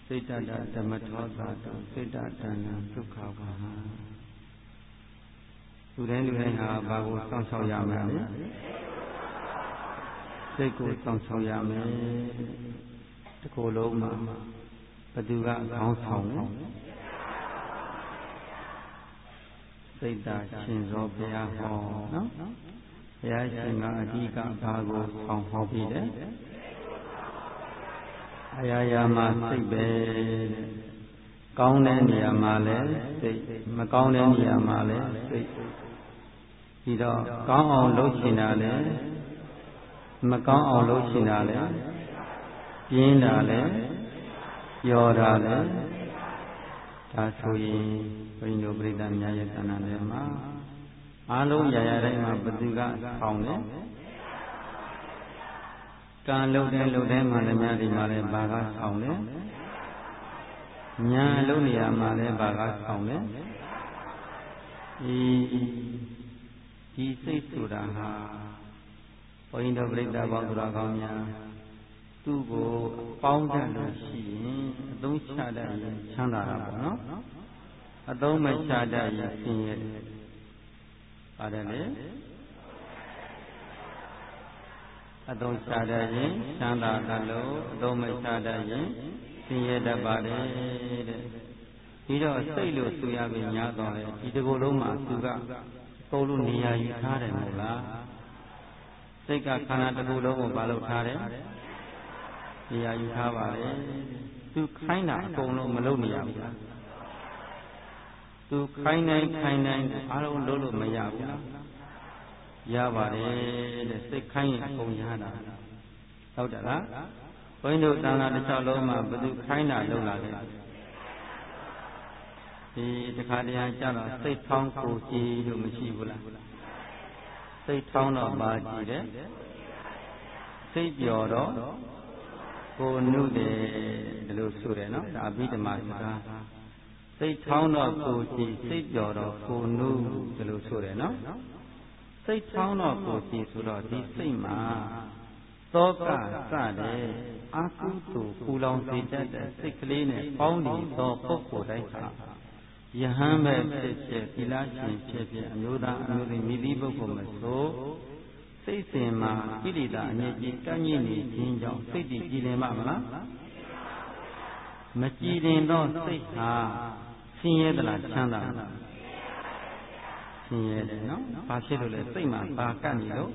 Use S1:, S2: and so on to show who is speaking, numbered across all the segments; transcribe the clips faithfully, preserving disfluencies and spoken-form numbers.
S1: စိတ်တတဓမ္မထောသာတုစိတ်တတနံဒုက္ခဝဟလူတိုင်းလူတိုင်းဟာဘာကိုစောင့်ရှောက်ရမလဲစိတ်ကိုစောင့်ရှောက်ရမယ်ဒီကိုယ်လုံးမှာဘသူကခေါင်းဆောင်လဲစိတ်တရှင်သောဘုရားဟောနော်ဘုရားရှင်ကအဓိကဘာကိုဆောင်ဟောပြီးတယ်အရာရာမှာစိတ်ပဲကောင်းတဲ့နေရာမှာလည်းစိတ်မကောင်းတဲ့နေရာမှာလည်းစိတ်ဒီတော့ကောင်းအောင်လုပ်ချင်တာလည်းမကောင်းအောင်လုပ်ချင်တာလည်းပြင်းတာလည်းပျော်တာလည်းဒါဆိုရင်ဘုန်းကြီးတို့ပြိဿများရဲ့သဏ္ဍာန်ထဲမှာအားလုံးရာရာတိုင်းမှာဘသူကဆောင်တယ်ကံလုံးတဲ့လုံးတဲ့မှလည်းများဒီမှာလည်းဘာကဆောင်လဲညာလုံးနေရာမှာလည်းဘာကဆောင်လဲဒီဒီစိတ်ဆိုတာဟာဘုန်းကြီးတို့ပြိဿပေါင်းသူတော်ကောင်းများသူ့ကိုပေါင်းတတ်လို့ရှိရင်အသုံးချတတ်ရင်ချမ်းသာတာပေါ့နော်အသုံးမချတတ်ရင်ဆင်းရဲတယ်ပါတယ်လေအသုံးချတတ်ရင်ချမ်းသာတတ်လို့အသုံးမချတတ်ရင်ဆင်းရဲတတ်ပါတယ်တဲ့ဒီတော့စိတ်လို့ဆိုရပြီညာတော့လေဒီတကူလုံးမှာသူကပုံလို့နေရာယူထားတယ်မဟုတ်လားစိတ်ကခန္ဓာတကူလုံးကိုမလုပ်ထားတယ်နေရာယူထားပါလေသူခိုင်းတာအကုန်လုံးမလုပ်နေရဘူးလားသူခိုင်းနိုင်ခိုင်းနိုင်အားလုံးလုပ်လို့မရဘူးလားရပါတယ်တဲ့စိတ်ခိုင်းရင်အကုန်ရတာဟုတ်တယ်လားဘုန်းကြီးတို့တန်ခါတစ်ချောင်းလုံးမှာဘယ်သူခိုင်းတာလုပ်လာလဲဒီတခါတည်းကျတော့စိတ်ထောင်းကိုကြည်လို့မရှိဘူးလားစိတ်ထောင်းတော့ပါကြည့်တယ်စိတ်ပျော်တော့ကိုနုတယ်ဒီလိုဆိုတယ်နော်ဒါအဘိဓမ္မာစကားစိတ်ထောင်းတော့ကိုကြည်စိတ်ပျော်တော့ကိုနုဒီလိုဆိုတယ်နော်စိတ်ထောင်းတော့ကိုကြည်ဆိုတော့ဒီစိတ်မှာသောကစတဲ့အာကုသိုလ်ပူလောင်စေတတ်တဲ့စိတ်ကလေးနဲ့ပေါင်းနေသောပုဂ္ဂိုလ်တိုင်းဟာယဟန်ပဲဖြစ်ဖြစ်သီလရှင်ဖြစ်ဖြစ်အမျိုးသားအမျိုးသမီးမိသည့်ပုဂ္ဂိုလ်မဆိုစိတ်စဉ်မှာကိလေသာအငြိကြီးကန့်ညစ်နေခြင်းကြောင့်စိတ်တည်ကြည်လင်ပါမလားမကြည်လင်သောစိတ်ဟာဆင်းရဲသလားချမ်းသာလားဆင်းရဲတယ်နော်ဘာဖြစ်လို့လဲစိတ်မှာဘာကန့်နေလို့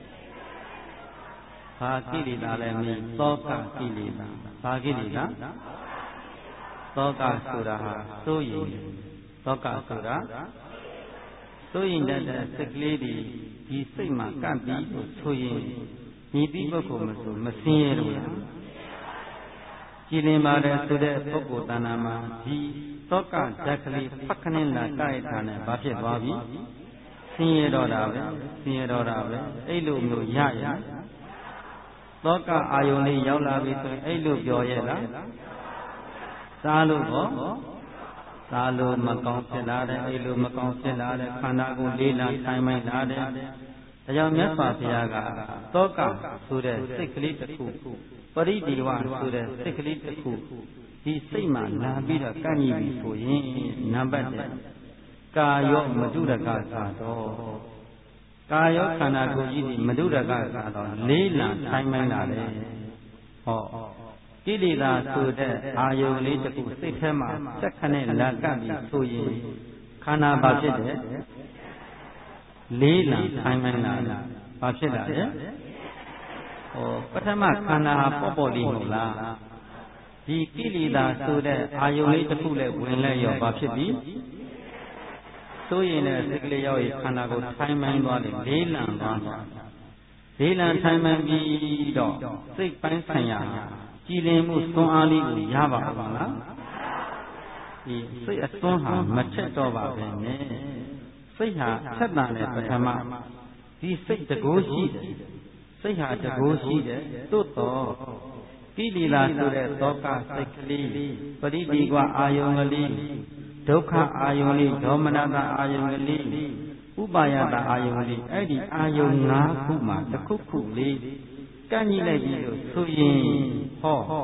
S1: ဘာကိလေသာလဲမိသောကကိလေသာဘာကိလေသာသောကဆိုတာဟာစိုးရင်သောကဆိုတာစိုးရင်တဲ့စိတ်ကလေးတွေဒီစိတ်မှာကပ်ပြီးဆိုရင်ညီတိပုဂ္ဂိုလ်မဆိုမဆင်းရဲလို့လားကြည်လင်ပါတယ်ဆိုတဲ့ပုဂ္ဂိုလ်တဏ္ဍာမှာဒီသောကဓာတ်ကလေးဖက်ခနဲ့လာတိုက်ထားတယ်ဘာဖြစ်သွားပြီဆင်းရဲတော့တာပဲဆင်းရဲတော့တာပဲအဲ့လိုမျိုးရရသောကအာယုန်လေးရောက်လာပြီဆိုရင်အဲ့လိုပြောရဲ့လားစားလို့ဟောစားလို့မကောင်းဖြစ်လာတယ်အဲ့လိုမကောင်းဖြစ်လာတယ်ခန္ဓာကိုယ်လေးလာထိုင်မိုက်လာတယ်ဒါကြောင့်မြတ်စွာဘုရားကသောကဆိုတဲ့စိတ်ကလေးတစ်ခုပရိဒီဝဆိုတဲ့စိတ်ကလေးတစ်ခုဒီစိတ်မှာလာပြီးတော့ကန့်ညီပြီဆိုရင်နံပါတ်တစ်ကာယောမတုရကသာတော့ကာယောခန္ဓာကိုယ်ကြီးဒီမတုရကသာတော့လေးလာထိုင်မိုက်လာတယ်ဟောကိလေသာဆိုတဲ့အာယုန်လေးတစ်ခုစိတ်ထဲမှာစက်ခနဲ့လာကပ်ပြီးဆိုရင်ခန္ဓာဘာဖြစ်တယ်လေးလံထိုင်မှန်းလာဘာဖြစ်လာလဲဟောပထမခန္ဓာဟာပေါ့ပေါ့လေးမဟုတ်လားဒီကိလေသာဆိုတဲ့အာယုန်လေးတစ်ခုနဲ့ဝင်လဲရောဘာဖြစ်ပြီဆိုရင်လည်းစိတ်ကလေးရောက်ရင်ခန္ဓာကိုထိုင်မှန်းသွားတယ်လေးလံသွားတယ်လေးလံထိုင်မှန်းပြီးတော့စိတ်ပိုင်းဆိုင်ရာကြည်လင်မှုသွန်အားလေးကိုရပါပါလားဒီစိတ်အသွန်းဟာမထက်တော့ပါပဲနဲ့စိတ်ဟာထက်တာနဲ့ပထမဒီစိတ်တကိုးရှိတယ်စိတ်ဟာတကိုးရှိတယ်သို့တော့ကိလေသာဆိုတဲ့သောကစိတ်ကလေးပရိဒီကွာအာယုံကလေးဒုက္ခအာယုံလေးဒေါမနတာအာယုံကလေးဥပါယတာအာယုံကလေးအဲ့ဒီအာယုံ၅ခုမှာတစ်ခုခုလေးကန့်ညီလိုက်ပြီလို့ဆိုရင်ဟော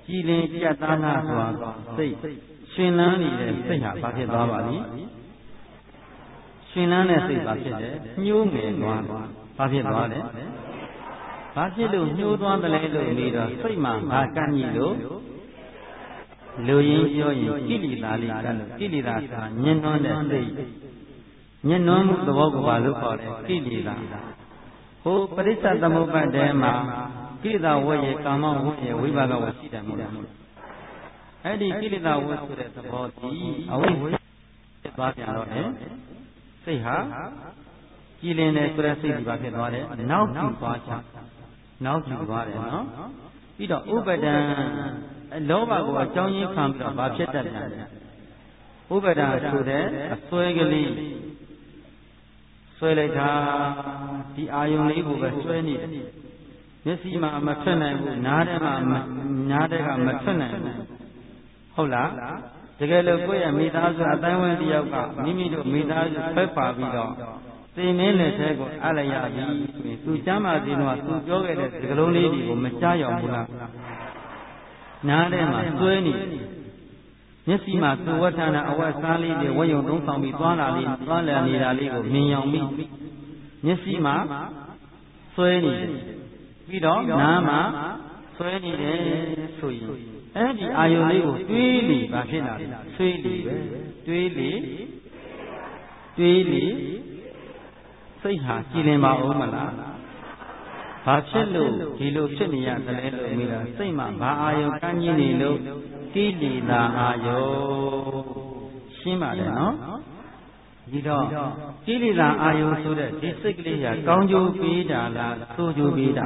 S1: ကြည်လင်ကြက်သားလားစွာစိတ်ရှင်လန်းနေတဲ့စိတ်ဟာဘာဖြစ်သွားပါလိမ့်ရှင်လန်းတဲ့စိတ်ဘာဖြစ်တယ်ညှိုးငယ်သွားဘာဖြစ်သွားလဲဘာဖြစ်လို့ညှိုးသွားတယ်လဲလို့ပြီးတော့စိတ်မှာဘာကန့်ကြီးလို့လူရင်းပြောရင်ကိလေသာလေးကလို့ကိလေသာကညှဉ်းနှွမ်းတဲ့စိတ်ညှဉ်းနှွမ်းမှုသဘောကိုဘာလို့ခေါ်လဲကိလေသာဟိုပရိစ္ဆသမုပ္ပါဒ်ထဲမှာကိလေသာဝတ်ရဲ့ကာမဝတ်ရဲ့ဝိပါကဝတ်ရှိတယ်မဟုတ်လားအဲ့ဒီကိလေသာဝတ်ဆိုတဲ့သဘောဒီအဝိဇ္ဇာသွားပြန်တော့တယ်စိတ်ဟာကြည်လင်တယ်ဆိုတဲ့စိတ်ဒီပါဖြစ်သွားတယ်နောက်ကြည့်သွားချနောက်ကြည့်သွားတယ်နော်ပြီးတော့ဥပဒံလောဘကိုအကြောင်းရင်းခံပြီးတော့ဘာဖြစ်တတ်ပြန်လဲဥပဒံဆိုတဲ့အစွဲကလေးဆွဲလိုက်တာဒီအာယုံလေးကိုပဲဆွဲနေတယ်မျက်စိမှာမထွက်နိုင်ဘူးနားထဲမှာနားထဲကမထွက်နိုင်ဘူးဟုတ်လားတကယ်လို့ကိုယ့်ရဲ့မိသားစုအတိုင်းဝန်းတစ်ယောက်ကမိမိတို့မိသားစုဖက်ပါပြီးတော့သိမင်းလက်ထဲကိုအပ်လိုက်ရပြီဆိုရင်သူကျမ်းမာခြင်းတော့သူပြောခဲ့တဲ့စကားလုံးလေးတွေကိုမကြားရောက်ဘူးလားနားထဲမှာဆွဲနေမျက်စိမှာသူဝဋ္ဌာဏအဝတ်စားလေးတွေဝတ်ယုံသုံးဆောင်ပြီးသွားလာလေးသွားလည်နေတာလေးကိုမြင်ရောက်ပြီးမျက်စိမှာဆွဲနေတယ်ပြီးတော့နားမှာဆွဲနေတယ်ဆိုရင်အဲ့ဒီအာယုံလေးကိုတွေးလေဘာဖြစ်လာလဲဆွေးလေပဲတွေးလေတွေးလေစိတ်ဟာကြည်လင်ပါဦးမလားဘာဖြစ်လို့ဒီလိုဖြစ်နေရတယ်လဲလို့မိလားစိတ်မှာဘာအာယုံကန်းကြီးနေလို့ကိလေသာအာယုံရှင်းပါတယ်နော်ဒီတော့ကိလေသာအာယုံဆိုတဲ့ဒီစိတ်ကလေးကကောင်းကျိုးပေးတာလားဆိုးကျိုးပေးတာ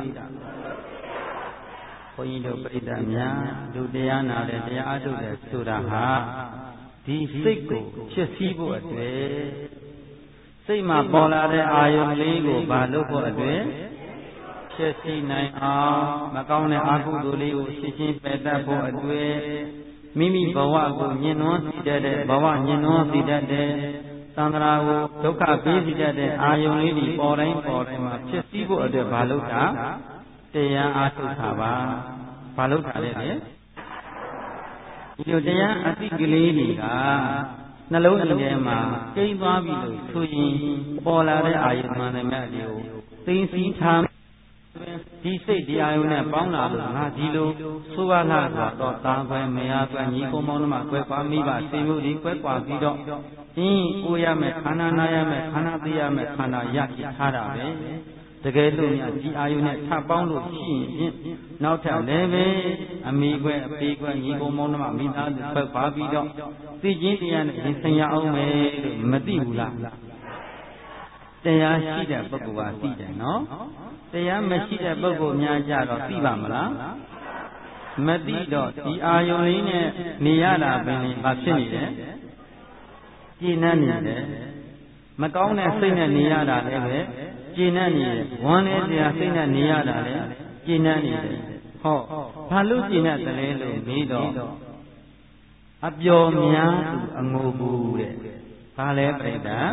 S1: ဘုန်းကြီးတို့ပြိတ္တများလူတရားနာတဲ့တရားအထုတ်တဲ့ဆိုတာဟာဒီစိတ်ကိုဖြစ်စည်းဖို့အတွက်စိတ်မှာပေါ်လာတဲ့အာယုံလေးကိုဘာလို့ဖို့အတွက်ဖြစ်စည်းနိုင်အောင်မကောင်းတဲ့အကုသိုလ်လေးကိုရှင်းရှင်းပယ်တတ်ဖို့အတွက်မိမိဘဝကိုညှဉ်းနှွမ်းစေတတ်တဲ့ဘဝညှဉ်းနှွမ်းစေတတ်တဲ့သံဃာကိုဒုက္ခပေးစေတတ်တဲ့အာယုံလေးဒီပေါ်တိုင်းပေါ်တိုင်းမှာဖြစ်စည်းဖို့အတွက်ဘာလို့တာတရားအားထုတ်တာပါဘာလို့တာလဲလေဒီလိုတရားအသိကလေးတွေကနှလုံးသွင်းထဲမှာကျိန်းသွားပြီလို့ဆိုရင်ပေါ်လာတဲ့အာယုံမှန်တယ်မြတ်တွေကိုသိသိထားဒီစိတ်တရားယုံနဲ့ပေါင်းလာလို့ငါဒီလိုဆိုရလာတော့တာခွဲမရခွဲညီကုံမောင်းတို့မှကွဲကွာမိဘစေမှုဒီကွဲကွာပြီးတော့အင်းကိုရမယ်ခန္ဓာနာရမယ်ခန္ဓာသိရမယ်ခန္ဓာရရှိထားတာပဲတကယ်လို့များဒီအာယုနဲ့ထပ်ပေါင်းလို့ရှိရင်နောက်ထပ်လည်းပဲအမိကွဲအပေကွဲညီကုံမောင်းတို့မှမိသားစုကွဲကွာပြီးတော့သိချင်းတရားနဲ့ရင်ဆိုင်ရအောင်မယ်လို့မသိဘူးလားတရားရှိတဲ့ပုဂ္ဂိုလ်ကသိတယ်နော်တရားမရှိတဲ့ပုဂ္ဂိုလ်များကြတော့သိပါမလားမသိတော့ဒီအာယုံလေးနဲ့နေရတာပင်ဘာဖြစ်နေလဲကျဉ်းနှံ့နေတယ်မကောင်းတဲ့စိတ်နဲ့နေရတာလည်းပဲကျဉ်းနှံ့နေတယ်ဝမ်းနဲ့တရားစိတ်နဲ့နေရတာလည်းကျဉ်းနှံ့နေတယ်ဟောဘာလို့ကျဉ်းနှံ့တယ်လဲလို့ပြီးတော့အပျော်များသူအငိုဘူးတဲ့ဘာလဲပြိတ္တာ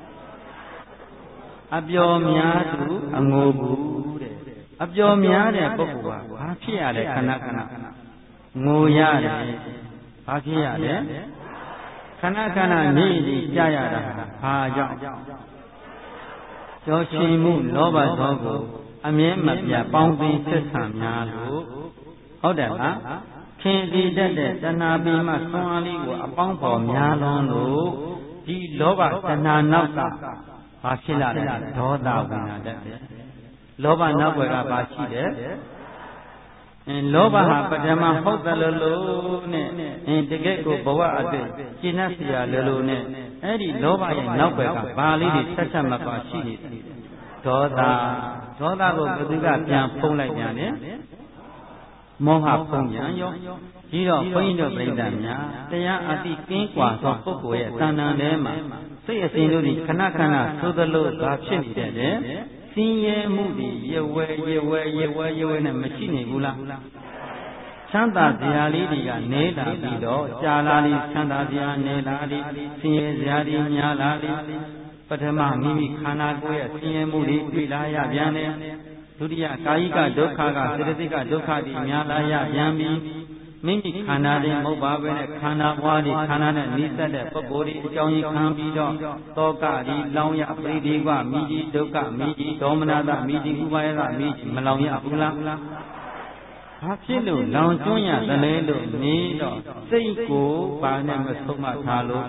S1: အပျော်များသူအငိုဘူးတဲ့အပျော်များတဲ့ပုဂ္ဂိုလ်ကဘာဖြစ်ရလဲခဏခဏငိုရတယ်ဘာဖြစ်ရလဲခဏခဏနေပြီးကြာရတာဘာကြောင့်ကြောရှင်မှုလောဘသောကိုအမြဲမပြတ်ပေါင်းသိဆက်ဆံများလို့ဟုတ်တယ်လားခင်ဒီတတ်တဲ့တဏှာပင်မှဆွမ်းအားလေးကိုအပေါင်းပေါ်များလွန်းလို့ဒီလောဘတဏှာနောက်ကဘာဖြစ်လာလဲဒေါသဝင်လာတတ်တယ်လောဘနောက်ွယ်ကဘာရှိတယ်အင်းလောဘဟာပထမဟုတ်တယ်လို့လို့နဲ့အင်းတကယ်ကိုဘဝအတွေ့ရှင်း납เสียလို့လို့နဲ့အဲ့ဒီလောဘရဲ့နောက်ွယ်ကဘာလေးတွေဆက်ဆက်မကွာရှိနေတယ်ဒေါသဒေါသကိုဘယ်သူကပြန်ဖုံးလိုက်ပြန်လဲမောဟဖုံးပြန်ရောဒီတော့ဘုန်းကြီးတို့ပြိဿများတရားအသိကင်းကွာသောပုဂ္ဂိုလ်ရဲ့တဏ္ဍာထဲမှာစိတ်အစဉ်တို့ဒီခဏခဏသို့သလိုသာဖြစ်နေတယ်ဆင်းရဲမှုတွေရဝဲရဝဲရဝဲရဝဲနဲ့မရှိနေဘူးလားချမ်းသာစရာလေးတွေကနဲလာပြီးတော့ကြာလာလိချမ်းသာစရာနဲလာလိဆင်းရဲစရာတွေများလာလိပထမမိမိခန္ဓာကိုယ်ရဲ့ဆင်းရဲမှုတွေတွေ့လာရပြန်တယ်ဒုတိယကာယိကဒုက္ခကစေတသိက်ကဒုက္ခတွေများလာရပြန်ပြီးမိမိခန္ဓာတွေမဟုတ်ပါဘဲနဲ့ခန္ဓာဘွားတွေခန္ဓာနဲ့နိစ္စတဲ့ပုဂ္ဂိုလ်တွေအကြောင်းကြီးခံပြီးတော့တောကဒီလောင်ရပရိဒီဝမိကြီးဒုက္ခမိကြီးဒေါမနတမိကြီးဥပါယကမိကြီးမလောင်ရဘူးလားဘာဖြစ်လို့လောင်ကျွမ်းရသလဲလို့နေတော့စိတ်ကိုဘာနဲ့မဆုံးမထားလို့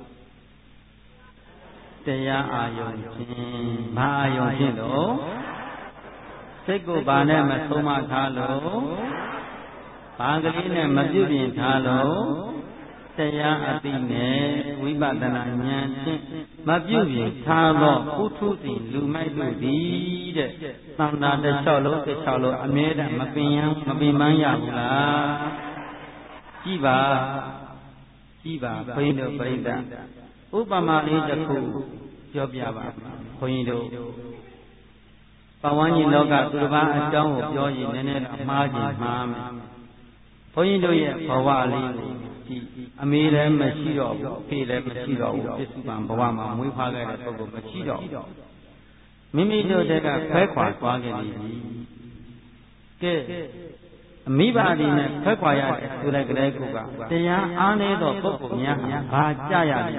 S1: တရားအာယုံခြင်းဘာအာယုံခြင်းလို့စိတ်ကိုဘာနဲ့မဆုံးမထားလို့ဘာကလေးနဲ့မပြုပြင်ထားလို့တရားအသိနဲ့ဝိပဿနာဉာဏ်ဖြင့်မပြုပြင်ထားသောပုထုဇဉ်လူမိုက်တို့သည်တဲ့သံဃာတစ်လျှောက်လုံးတစ်လျှောက်လုံးအမြဲတမ်းမပင်ရန်မပင်ပန်းရဘူးလားကြည်ပါကြည်ပါဘုန်းကြီးတို့ပြိဿဥပမာလေးတစ်ခုပြောပြပါဘုန်းကြီးတို့ပဝန်းကျင်လောကသူတစ်ပါးအကြောင်းကိုပြောရင်နည်းနည်းတော့မှားခြင်းမှားမယ်ဘုန်းကြီးတို့ရဲ့ဘဝလေးကိုကြည်အမေလည်းမရှိတော့ဘူးအဖေလည်းမရှိတော့ဘူးပစ္စုပန်ဘဝမှာမွေးဖွားခဲ့တဲ့ပုဂ္ဂိုလ်မရှိတော့ဘူးမိမိတို့တက်ကခွဲခွာသွားခဲ့ပြီကဲအမိဘဒီနဲ့ခွဲခွာရတဲ့ဆိုတဲ့ကလေးကတရားအားနည်းသောပုဂ္ဂိုလ်များဘာကြရလဲ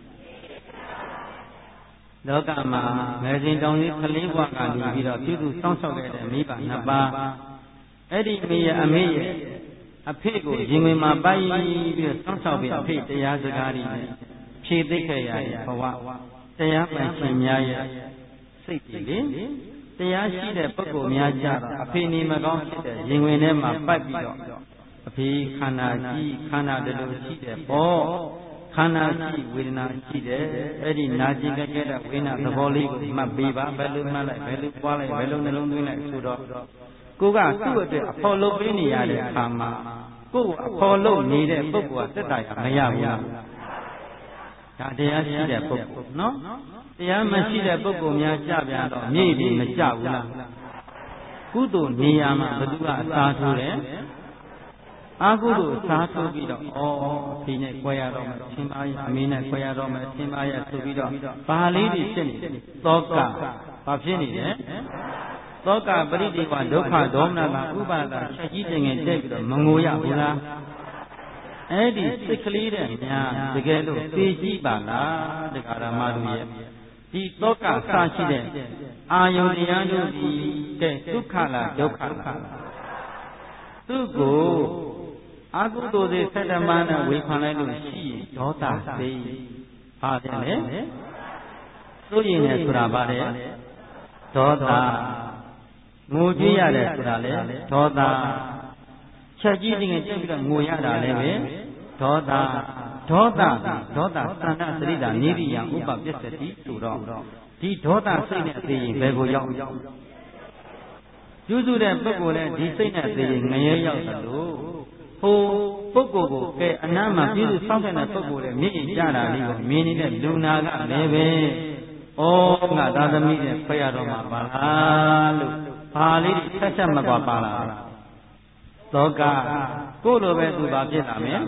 S1: လောကမှာငယ်စဉ်တောင်ကြီးကလေးဘဝကနေပြီးတော့ပြုစုစောင့်ရှောက်ခဲ့တဲ့မိဘနှစ်ပါးအဲ့ဒီမိရဲ့အမေရဲ့အဖေကိုရင်ဝင်မှာပိုက်ပြီးတော့စောင့်ရှောက်ပြီးအဖေတရားစကားတွေနဲ့ဖြည့်သိခဲ့ရတဲ့ဘဝတရားပိုင်ရှင်များရဲ့စိတ်ကြီးလေတရားရှိတဲ့ပုဂ္ဂိုလ်များကြတော့အဖေနေမကောင်းဖြစ်တဲ့ရင်ဝင်ထဲမှာပိုက်ပြီးတော့အဖေခန္ဓာကြီးခန္ဓာတလူရှိတဲ့ပေါ့ခန္ဓာရှိဝေဒနာရှိတယ်အဲ့ဒီနာကျင်ကြတဲ့ဝေဒနာသဘောလေးကိုမှတ်ပေးပါဘယ်လိုမှတ်လိုက်ဘယ်လိုပွားလိုက်ဘယ်လိုနှလုံးသွင်းလိုက်ဆိုတော့ကိုကသူ့အတွက်အဖော်လုပ်ပေးနေရတဲ့အခါမှာကိုယ်အဖော်လုပ်နေတဲ့ပုဂ္ဂိုလ်ကတက်တာရမရဘူးလားဒါတရားရှိတဲ့ပုဂ္ဂိုလ်နော်တရားမရှိတဲ့ပုဂ္ဂိုလ်များကြပြန်တော့မြေပြီးမကြဘူးလားကုသိုလ်နေရာမှာဘယ်သူကအစားထိုးတယ်အာကုသိုလ်အစားထိုးပြီးတော့ဩအဖေနဲ့ခွဲရတော့မယ်သင်ပါရဲ့အမေနဲ့ခွဲရတော့မယ်သင်ပါရဲ့ဆိုပြီးတော့ဘာလေးတွေဖြစ်နေသောကဘာဖြစ်နေလဲသောကပရိဒီဝဒုက္ခဒေါမနတာဥပါဒချက်ကြီးတင်ငယ်တက်ပြီးတော့မငိုရဘူးလားအဲ့ဒီစိတ်ကလေးတဲ့များတကယ်လို့သိကြည့်ပါလားတရားဓမ္မတို့ရဲ့ဒီသောကစရှိတဲ့အာယုန်တရားတို့ဒီတဲ့ဒုက္ခလားဒုက္ခလားသူ့ကိုအာဟုတုစေသတ္တမနဲ့ဝေခံလိုက်လို့ရှိရင်ဒေါသစိတ်ပါတယ်လေသို့ရင်လည်းဆိုတာပါတယ်ဒေါသငိုကြွေးရတယ်ဆိုတာလေဒေါသချက်ကြီးတင်ငယ်တက်ပြီးတော့ငိုရတာလည်းပဲဒေါသဒေါသဒေါသသန္တာသတိတာနိရိယဥပပစ္စတိဆိုတော့ဒီဒေါသစိတ်နဲ့သိရင်ဘယ်ကိုရောက်ပြုစုတဲ့ပုဂ္ဂိုလ်နဲ့ဒီစိတ်နဲ့သိရင်ငရဲရောက်တယ်လို့ဟိုပုဂ္ဂိုလ်ကိုကဲအနားမှာပြုစုစောင့်တဲ့ပုဂ္ဂိုလ်နဲ့မြင့်ကြတာလေးကိုမြင်နေတဲ့လူနာကလည်းပဲဩငါသာသမီနဲ့ဖွဲ့ရတော့မှာပါလားလို့ဘာလေးဆက်ချက်မကွာပါလားသောကကိုယ်လိုပဲသူပါဖြစ်လာမယ်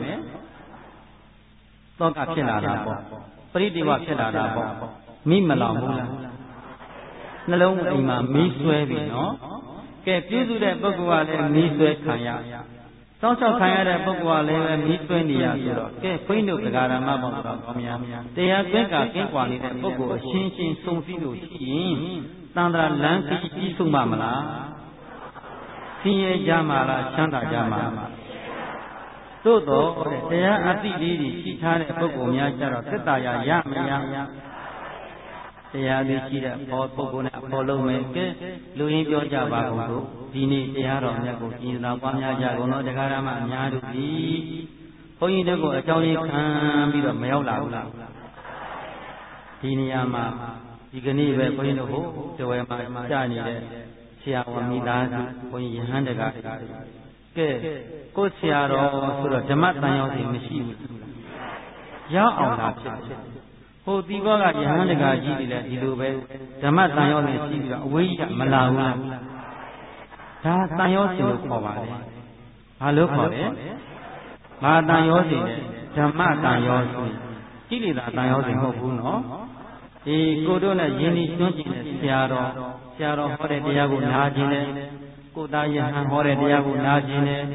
S1: သောကဖြစ်လာတာပေါ့ပရိဒီဝဖြစ်လာတာပေါ့မိမလောင်ဘူးလားနှလုံးအိမ်မှာမီးဆွဲပြီနော်ကဲပြုစုတဲ့ပုဂ္ဂိုလ်ကလည်းမီးဆွဲခံရစောင့်ရှောက်ခံရတဲ့ပုဂ္ဂိုလ်ကလည်းပဲမီးဆွဲနေရဆိုတော့ကဲခွင်းတို့တရားဓမ္မပေါင်းတော့ကောင်းများတရားသွင်းကကင်းကွာနေတဲ့ပုဂ္ဂိုလ်အရှင်းရှင်းစုံစည်းလို့ရှိရင်တန်ត្រာလမ်းကြီးကြီးဆုံးပါမလားဆင်းရဲကြမှာလားချမ်းသာကြမှာလားသို့တော့တရားအသိလေးတွေရှိထားတဲ့ပုဂ္ဂိုလ်များကြတော့သက်သာရရမရတရားလေးရှိတဲ့ဘောပုဂ္ဂိုလ်နဲ့အပေါ်လုံးမယ်ကဲလူရင်းပြောကြပါကုန်လို့ဒီနေ့တရားတော်မြတ်ကိုကြည်သာပွားများကြကုန်တော့တရားဓမ္မအများတို့ဒီဘုန်းကြီးတို့ကိုအကြောင်းရင်းခံပြီးတော့မရောက်လာဘူးလားဒီနေရာမှာဒီကနေ့ပဲဘုန်းကြီးတို့ဟိုတဝဲမှာကြာနေတဲ့ဆရာဝန်မိသားစုဘုန်းကြီးယဟန်တကာကဲကိုဆရာတော်ဆိုတော့ဓမ္မတန်ရောက်ခြင်းမရှိဘူးရောက်အောင်လာဖြစ်တယ်ဟိုဒီဘောကယဟန်တကာကြီးတွေလည်းဒီလိုပဲဓမ္မတန်ရောက်ခြင်းရှိပြီးတော့အဝေးကြီးကမလာဘူးလားဒါတန်ရောစဉ်လို့ခေါ်ပါတယ်ဘာလို့ခေါ်လဲဘာတန်ရောစဉ်လဲဓမ္မတန်ရောစဉ်ကိလေသာတန်ရောစဉ်မဟုတ်ဘူးနော်ဒီကိုတို့နဲ့ယဉ်ဤကျွမ်းကျင်တဲ့ဆရာတော်ဆရာတော်ဟောတဲ့တရားကိုနားကျင်တယ်ကိုသားယဟန်ဟောတဲ့တရားကိုနားကျင်တယ်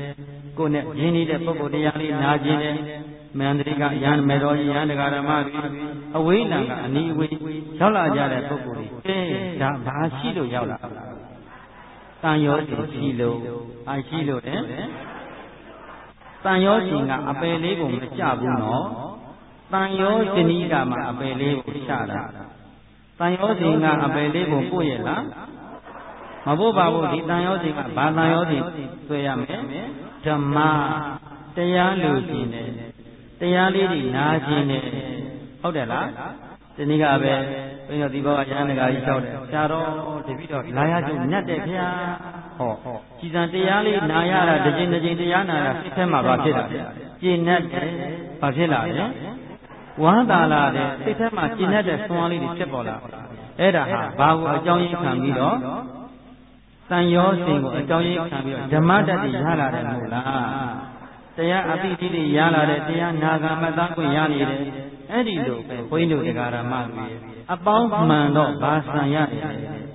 S1: ကိုယ်နဲ့ရင်းနှီးတဲ့ပုဂ္ဂိုလ်တရားလေးနာကျင်တဲ့မန္တရိကယန္မေတော်ယန္တကာရမတွေအဝိလံကအနီးအဝေးရောက်လာကြတဲ့ပုဂ္ဂိုလ်တွေအဲဒါဘာရှိလို့ရောက်လာတန်ရောစီရှိလို့အာရှိလို့တဲ့တန်ရောစီကအပယ်လေးကိုမကြဘူးနော်တန်ရောဇနီးကမှအပယ်လေးကိုချတာတန်ရောစီကအပယ်လေးကိုပို့ရလားမဖို့ပါဘူးဒီတန်ရောစီကဘာတန်ရောစီတွေ့ရမယ်ဓမ္မတရားလူရှင်နဲ့တရားလေးတွေနာကျင်တယ်ဟုတ်တယ်လားဒီနေ့ကပဲဘုန်းကြီးတို့ဒီဘောကရဟန်းတကာကြီးလျှောက်တယ်ဆရာတော်တပည့်တော်လာရကြညတ်တယ်ဗျာဟောကြည်စံတရားလေးနာရတာတစ်ချိန်တစ်ချိန်တရားနာတာစိတ်ထဲမှာဘာဖြစ်တာကျင့်တတ်တယ်ဘာဖြစ်လာလဲဝမ်းသာလာတယ်စိတ်ထဲမှာကျင့်တတ်တဲ့ဆွမ်းလေးတွေဖြစ်ပေါ်လာအဲ့ဒါဟာဘာကိုအကြောင်းရင်းခံပြီးတော့တန်ရောစင်ကိုအကြောင်းရင်းခံပြီးတော့ဓမ္မတတ်တွေရလာတယ်မဟုတ်လားတရားအပိတိတွေရလာတဲ့တရားနာဂမသားခွင့်ရနေတယ်အဲ့ဒီလိုပဲဘုန်းကြီးတို့တရားဓမ္မတွေအပေါင်းမှန်တော့ဘာဆံရတယ်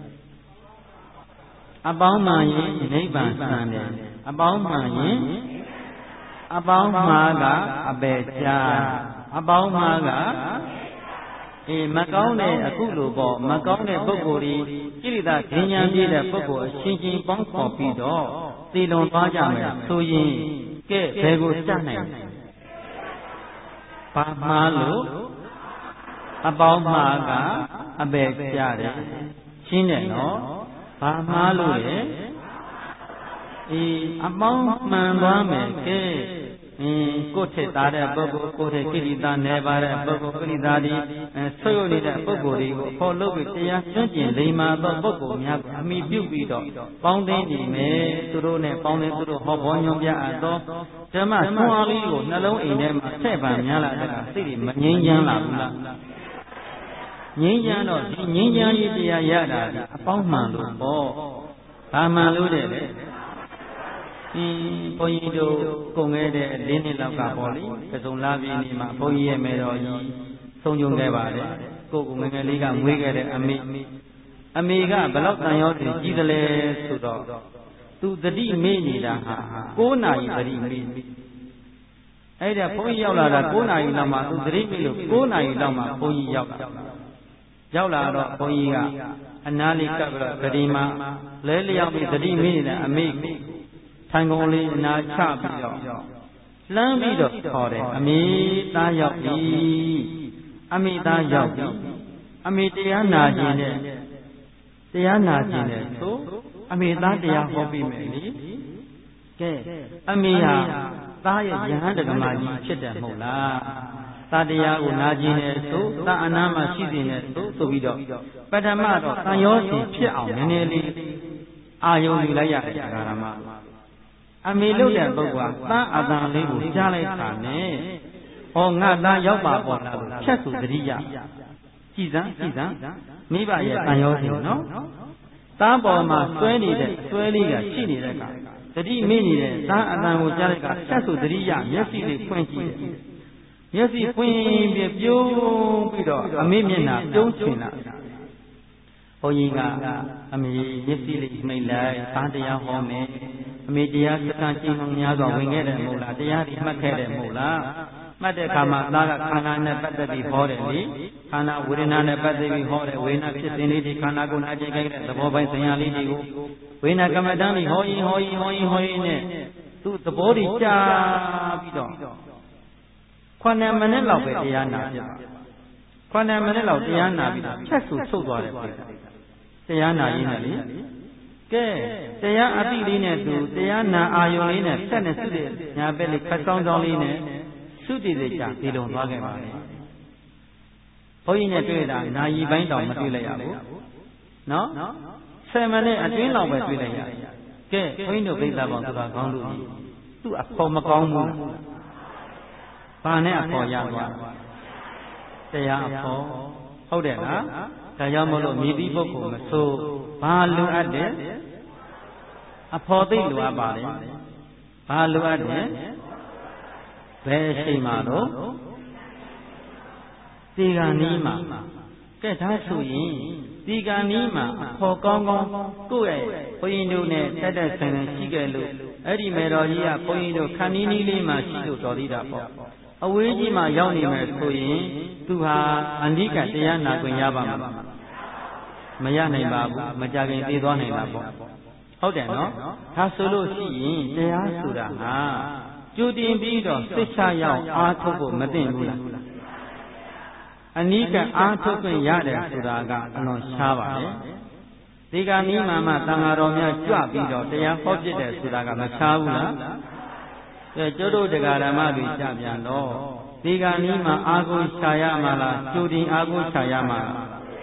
S1: အပေါင်းမှန်ရင်နိဗ္ဗာန်ဆံတယ်အပေါင်းမှန်ရင်အပေါင်းမှားကအပေချာအပေါင်းမှားကအေးမကောင်းတဲ့အခုလိုပေါ့မကောင်းတဲ့ပုဂ္ဂိုလ်တွေကိရိတာဒိညာပြည့်တဲ့ပုဂ္ဂိုလ်အချင်းချင်းပေါင်းခေါ်ပြီးတော့တည်လွန်သွားကြမယ်ဆိုရင်ကဲဘယ်ကိုစနိုင်ဘာမှားလို့အပေါင်းမှားကအပေကြတယ်ရှင်းတယ်နော်ဘာမှားလို့လေအေးအပေါင်းမှန်သွားမယ်ကဲအင်းကိုယ်ထက်သားတဲ့ပုဂ္ဂိုလ်ကိုယ်ထက်ကိရိတာနေပါတဲ့ပုဂ္ဂိုလ်ကိရိတာဒီဆွေးရနေတဲ့ပုဂ္ဂိုလ်တွေကိုအဖို့လုပ်ပြီးတရားကျွမ်းကျင်လိမ္မာသောပုဂ္ဂိုလ်များကိုအမိပြုပြီးတော့ပေါင်းသိနေမယ်သူတို့နဲ့ပေါင်းသိသူတို့ဟောဘောညွှန်ပြအပ်သောဓမ္မဆွမ်းအားလေးကိုနှလုံးအိမ်ထဲမှာထည့်ပံများလာတဲ့ကစိတ်တွေမငြိမ်းချမ်းလာဘူးလားငြိမ်းချမ်းတော့ဒီငြိမ်းချမ်းရေးတရားရတာအပေါင်းမှန်လို့ပေါ့ဘာမှန်လို့တဲ့လေအင်းဘုန်းကြီးတို့ကုန်ခဲ့တဲ့လေးနှစ်လောက်ကပေါ့လေကစုံလာပြည်နေမှာဘုန်းကြီးရဲ့မေတော်ကြီးဆုံးကျုံခဲ့ပါတယ်ကိုယ်ကငယ်ငယ်လေးကမွေးခဲ့တဲ့အမေအမေကဘလောက်တန်ရောတင်ကြီးသလဲဆိုတော့သူတတိမေ့နေတာဟာကိုးနာရီတတိမေ့အဲ့ဒါဘုန်းကြီးရောက်လာတာကိုးနာရီလောက်မှသူတတိမေ့လို့ကိုးနာရီလောက်မှဘုန်းကြီးရောက်လာရောက်လာတော့ဘုန်းကြီးကအနားလေးကပ်ပြီးတော့ဂရီမှာလဲလျောက်ပြီးတတိမေ့နေတဲ့အမေထိုင်ကုန်လေးအနာချပြီးတော့လှမ်းပြီးတော့ခေါ်တယ်အမေသားရောက်ပြီအမေသားရောက်ပြီအမေတရားနာခြင်းနဲ့တရားနာခြင်းနဲ့ဆိုအမေသားတရားဟောပြီးမယ်လေကဲအမေဟာသားရဲ့ယဟန်တက္ကမကြီးဖြစ်တယ်မဟုတ်လားသားတရားကိုနာခြင်းနဲ့ဆိုသားအနာမှာရှိစေနဲ့ဆိုဆိုပြီးတော့ပထမတော့သံယောစီဖြစ်အောင်နည်းနည်းလေးအာယုံယူလိုက်ရတယ်ကာရမအမေလို့တဲ့ပုဂ္ဂိုလ်ကသားအတန်လေးကိုကြားလိုက်တာနဲ့ဟောငါသားရောက်ပါပေါ်လာလို့ဖြတ်ဆိုသတိရကြည်စမ်းကြည်စမ်းမိဘရဲ့တန်ရောစီနော်သားပေါ်မှာဆွဲနေတဲ့ဆွဲလေးကရှိနေတဲ့ကသတိမိနေတဲ့သားအတန်ကိုကြားလိုက်ကဖြတ်ဆိုသတိရမျက်စိလေးဖွင့်ကြည့်တယ်မျက်စိဖွင့်ပြီးပြုံးပြီးတော့အမေမျက်နှာပြုံးချင်လာဘုန်းကြီးကအမေမျက်စိလေးမှိတ်လိုက်သားတရားဟောမယ်အမေတရားစကားကျင်းအောင်များစွာဝင်ခဲ့တယ်မဟုတ်လားတရားဒီမှတ်ခဲ့တယ်မဟုတ်လားမှတ်တဲ့အခါမှာသားကခန္ဓာနဲ့ပတ်သက်ပြီးဟောတယ်လေခန္ဓာဝေဒနာနဲ့ပတ်သက်ပြီးဟောတယ်ဝေဒနာဖြစ်စဉ်လေးဒီခန္ဓာကိုယ်နာကျင်ကြတဲ့သဘောပိုင်းဆရာလေးတွေကိုဝေဒနာကမ္မဋ္ဌာန်းပြီးဟောရင်ဟောရင်ဟောရင်ဟောရင်နဲ့သူ့သဘောတွေကြာပြီးတော့ခုနှစ်မိနစ်လောက်ပဲတရားနာပြခုနှစ်မိနစ်လောက်တရားနာပြီးဖြတ်ဆူဆုတ်သွားတယ်ပြတရားနာရင်းနဲ့လေကဲတရားအတိလေးနဲ့သူတရားနာအာယုံလေးနဲ့ဖြတ်နေစုတဲ့ညာဘက်လေးခတ်ဆောင်ဆောင်လေးနဲ့သုတိစိတ်ချဒီလုံသွားခဲ့ပါလေဘုန်းကြီးနဲ့တွေ့တာနာယီပိုင်းတောင်မတွေ့လိုက်ရဘူးနော်ဆယ်မိနစ်အတွင်းလောက်ပဲတွေ့လိုက်ရတယ်ကဲဘုန်းကြီးတို့ပြိဿပေါင်းသူကကောင်းလို့သူ့အဖော်မကောင်းဘူးဘာနဲ့အဖော်ရသွားတရားအဖော်ဟုတ်တယ်လားဒါကြောင့်မို့လို့မြည်သည့်ပုဂ္ဂိုလ်မဆိုးဘာလိုအပ်တယ်အဖော်သိလိုအပ်ပါလေဘာလိုအပ်တယ်ဘယ်အချိန်မှာတော့ဒီကနေ့မှာကဲဒါဆိုရင်ဒီကနီးမှာခေါ်ကောင်းကောင်းကိုယ့်ရဲ့ဘုန်းကြီးတို့နဲ့တက်တက်ဆန်းဆန်းရှိခဲ့လို့အဲ့ဒီမေတော်ကြီးကဘုန်းကြီးတို့ခဏနီးနီးလေးမှရှိလို့တော်သေးတာပေါ့အဝေးကြီးမှာရောက်နေမယ်ဆိုရင်သူဟာအနိကတရားနာခွင့်ရပါမှာမရနိုင်ပါဘူးမကြခင်သိသွားနိုင်တာပေါ့ဟုတ်တယ်နော်ဒါဆိုလို့ရှိရင်တရားဆိုတာဟာကြိုတင်ပြီးတော့စိတ်ချရောက်အားထုတ်ဖို့မသင့်ဘူးလားအနိကအားထုတ်ခွင့်ရတယ်ဆိုတာကအလွန်ရှားပါတယ်ဒီကနီးမှမှတန်ဃာတော်များကြွပြီးတော့တရားဟောပြတယ်ဆိုတာကမရှားဘူးလားအဲကျတို့တရားဓမ္မတွေကြပြန်တော့ဒီကနီးမှာအာကိုရှာရမှာလားကြိုတင်အာကိုရှာရမှာလား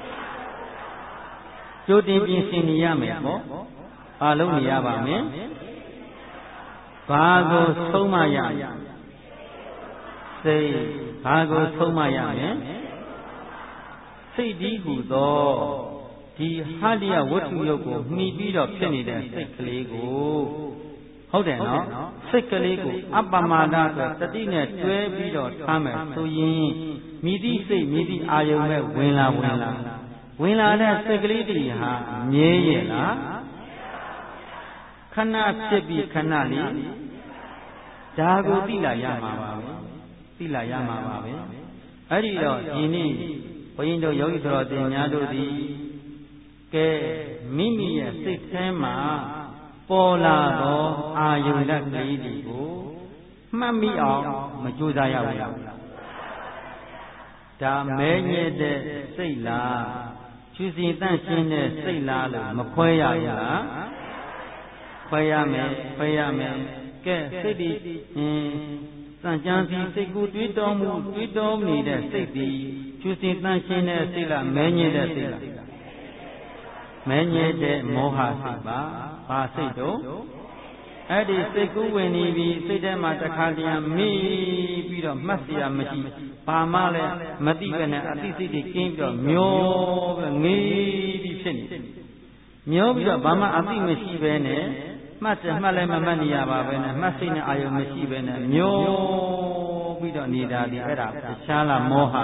S1: ကြိုတင်ပြင်ဆင်နေရမယ်ပေါ့အားလုံးနေရပါမယ်ဘာကိုဆုံးမရစိတ်ဘာကိုဆုံးမရမယ်စိတ်ဒီဟုသောဒီဟာတယဝတ္ထုရုပ်ကိုမှီပြီးတော့ဖြစ်နေတဲ့စိတ်ကလေးကိုဟုတ်တယ်နော်စိတ်ကလေးကိုအပ္ပမဒဆိုတတိနဲ့တွဲပြီးတော့ထားမယ်ဆိုရင်မိသည့်စိတ်မိသည့်အာယုံနဲ့ဝင်လာဝင်လာဝင်လာတဲ့စိတ်ကလေးတွေဟာမြဲရဲ့လားခဏဖြစ်ပြီးခဏလေးဒါကိုသိလာရမှာပါပဲသိလာရမှာပါပဲအဲ့ဒီတော့ဒီနေ့ဘုန်းကြီးတို့ယောဂီတော်တင်များတို့သည်ကဲမိမိရဲ့စိတ်ထဲမှာပေါ်လာသောအာယုန်ဓာတ်ကလေးတွေကိုမှတ်မိအောင်မကြိုးစားရဘူးလားဒါမဲညက်တဲ့စိတ်လားချူစီတန့်ရှင်းတဲ့စိတ်လားလို့မခွဲရဘူးလားခွဲရမယ်ခွဲရမယ်ကဲစိတ်ဒီအင်းစံကြံစီစိတ်ကိုတွေးတောမှုတွေးတောနေတဲ့စိတ်ဒီချူစီတန့်ရှင်းတဲ့စိတ်လားမဲညက်တဲ့စိတ်လားမဲညက်တဲ့မောဟစိတ်ပါဘာစိတ်တော့အဲ့ဒီစိတ်ကူးဝင်နေပြီစိတ်ထဲမှာတခါတည်းမိပြီးတော့မှတ်เสียမရှိဘာမှလည်းမသိပဲနဲ့အသိစိတ်တွေကင်းပြီးတော့မျောပြီးငေးပြီးဖြစ်နေမျောပြီးတော့ဘာမှအသိမရှိပဲနဲ့မှတ်တယ်မှတ်လည်းမမှတ်နေရပါပဲနဲ့မှတ်စိတ်နဲ့အာယုံမရှိပဲနဲ့မျောပြီးတော့နေတာဒီအဲ့ဒါတခြားလားမောဟ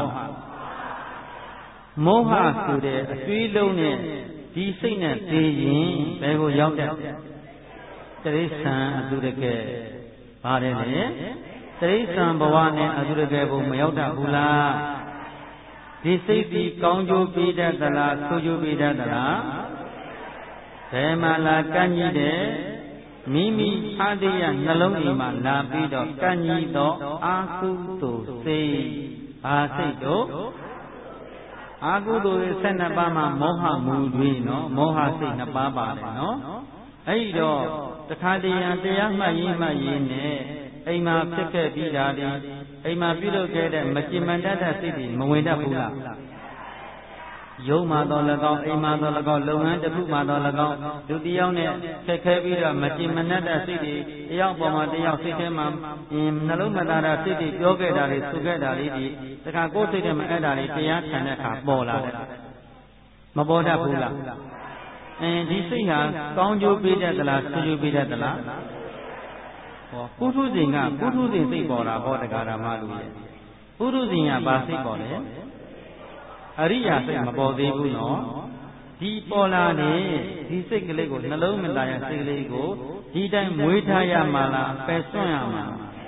S1: မောဟဆိုတဲ့အတွေးလုံးနဲ့ဒီစိတ်နဲ့သိရင်ဘယ်ကိုရောက်တဲ့တိရစ္ဆာန်အတုရကဲပါတယ်လေတိရစ္ဆာန်ဘဝနဲ့အတုရကဲဘုံမရောက်တတ်ဘူးလားဒီစိတ်ဒီကောင်းကျိုးပေးတတ်သလားဆိုးကျိုးပေးတတ်သလားဘယ်မှာလာကန့်ကြီးတဲ့မိမိအာတယနှလုံးအိမ်မှာလာပြီးတော့ကန့်ကြီးသောအာကုသိုလ်စိတ်ဘာစိတ်တို့အာကုသိုလ်ရဲ့ဆယ်နှစ်ပါးမှာမောဟမူတွေနော်မောဟစိတ်နှစ်ပါးပါတယ်နော်အဲ့ဒီတော့တခါတည်းရန်တရားမှတ်ရင်းမှတ်ရင်းနဲ့အိမ်မှာဖြစ်ခဲ့ပြီးတာဒီအိမ်မှာပြုလုပ်ခဲ့တဲ့မကြင်မတတ်တဲ့စိတ်တွေမဝင်တတ်ဘူးလားယုံမှာတော့၎င်းအိမ်မှာတော့၎င်းလုပ်ငန်းတစ်ခုမှာတော့၎င်းလူတစ်ယောက်နဲ့ဆက်ခဲပြီးတော့မကြင်မတတ်တဲ့စိတ်တွေတယောက်ပေါ်မှာတယောက်စိတ်ထဲမှာနှလုံးမသားတာစိတ်တွေပြောခဲ့တာတွေဆိုခဲ့တာတွေဒီတခါကိုယ်စိတ်ထဲမှာအဲ့ဒါတွေတရားခံတဲ့အခါပေါ်လာတယ်မပေါ်တတ်ဘူးလားအဲဒီစိတ်ဟာကောင်းကျိုးပေးတတ်သလားဆိုးကျိုးပေးတတ်သလားဟောပုထုဇဉ်ကပုထုဇဉ်စိတ်ပေါ်တာဟောတရားဓမ္မလူရဲ့ပုထုဇဉ်ကဘာစိတ်ပေါ်လဲအရိယာစိတ်မပေါ်သေးဘူးနော်ဒီပေါ်လာတဲ့ဒီစိတ်ကလေးကိုနှလုံးမသားရစိတ်ကလေးကိုဒီတိုင်းမွေးထားရမှာလားပယ်စွန့်ရမှာ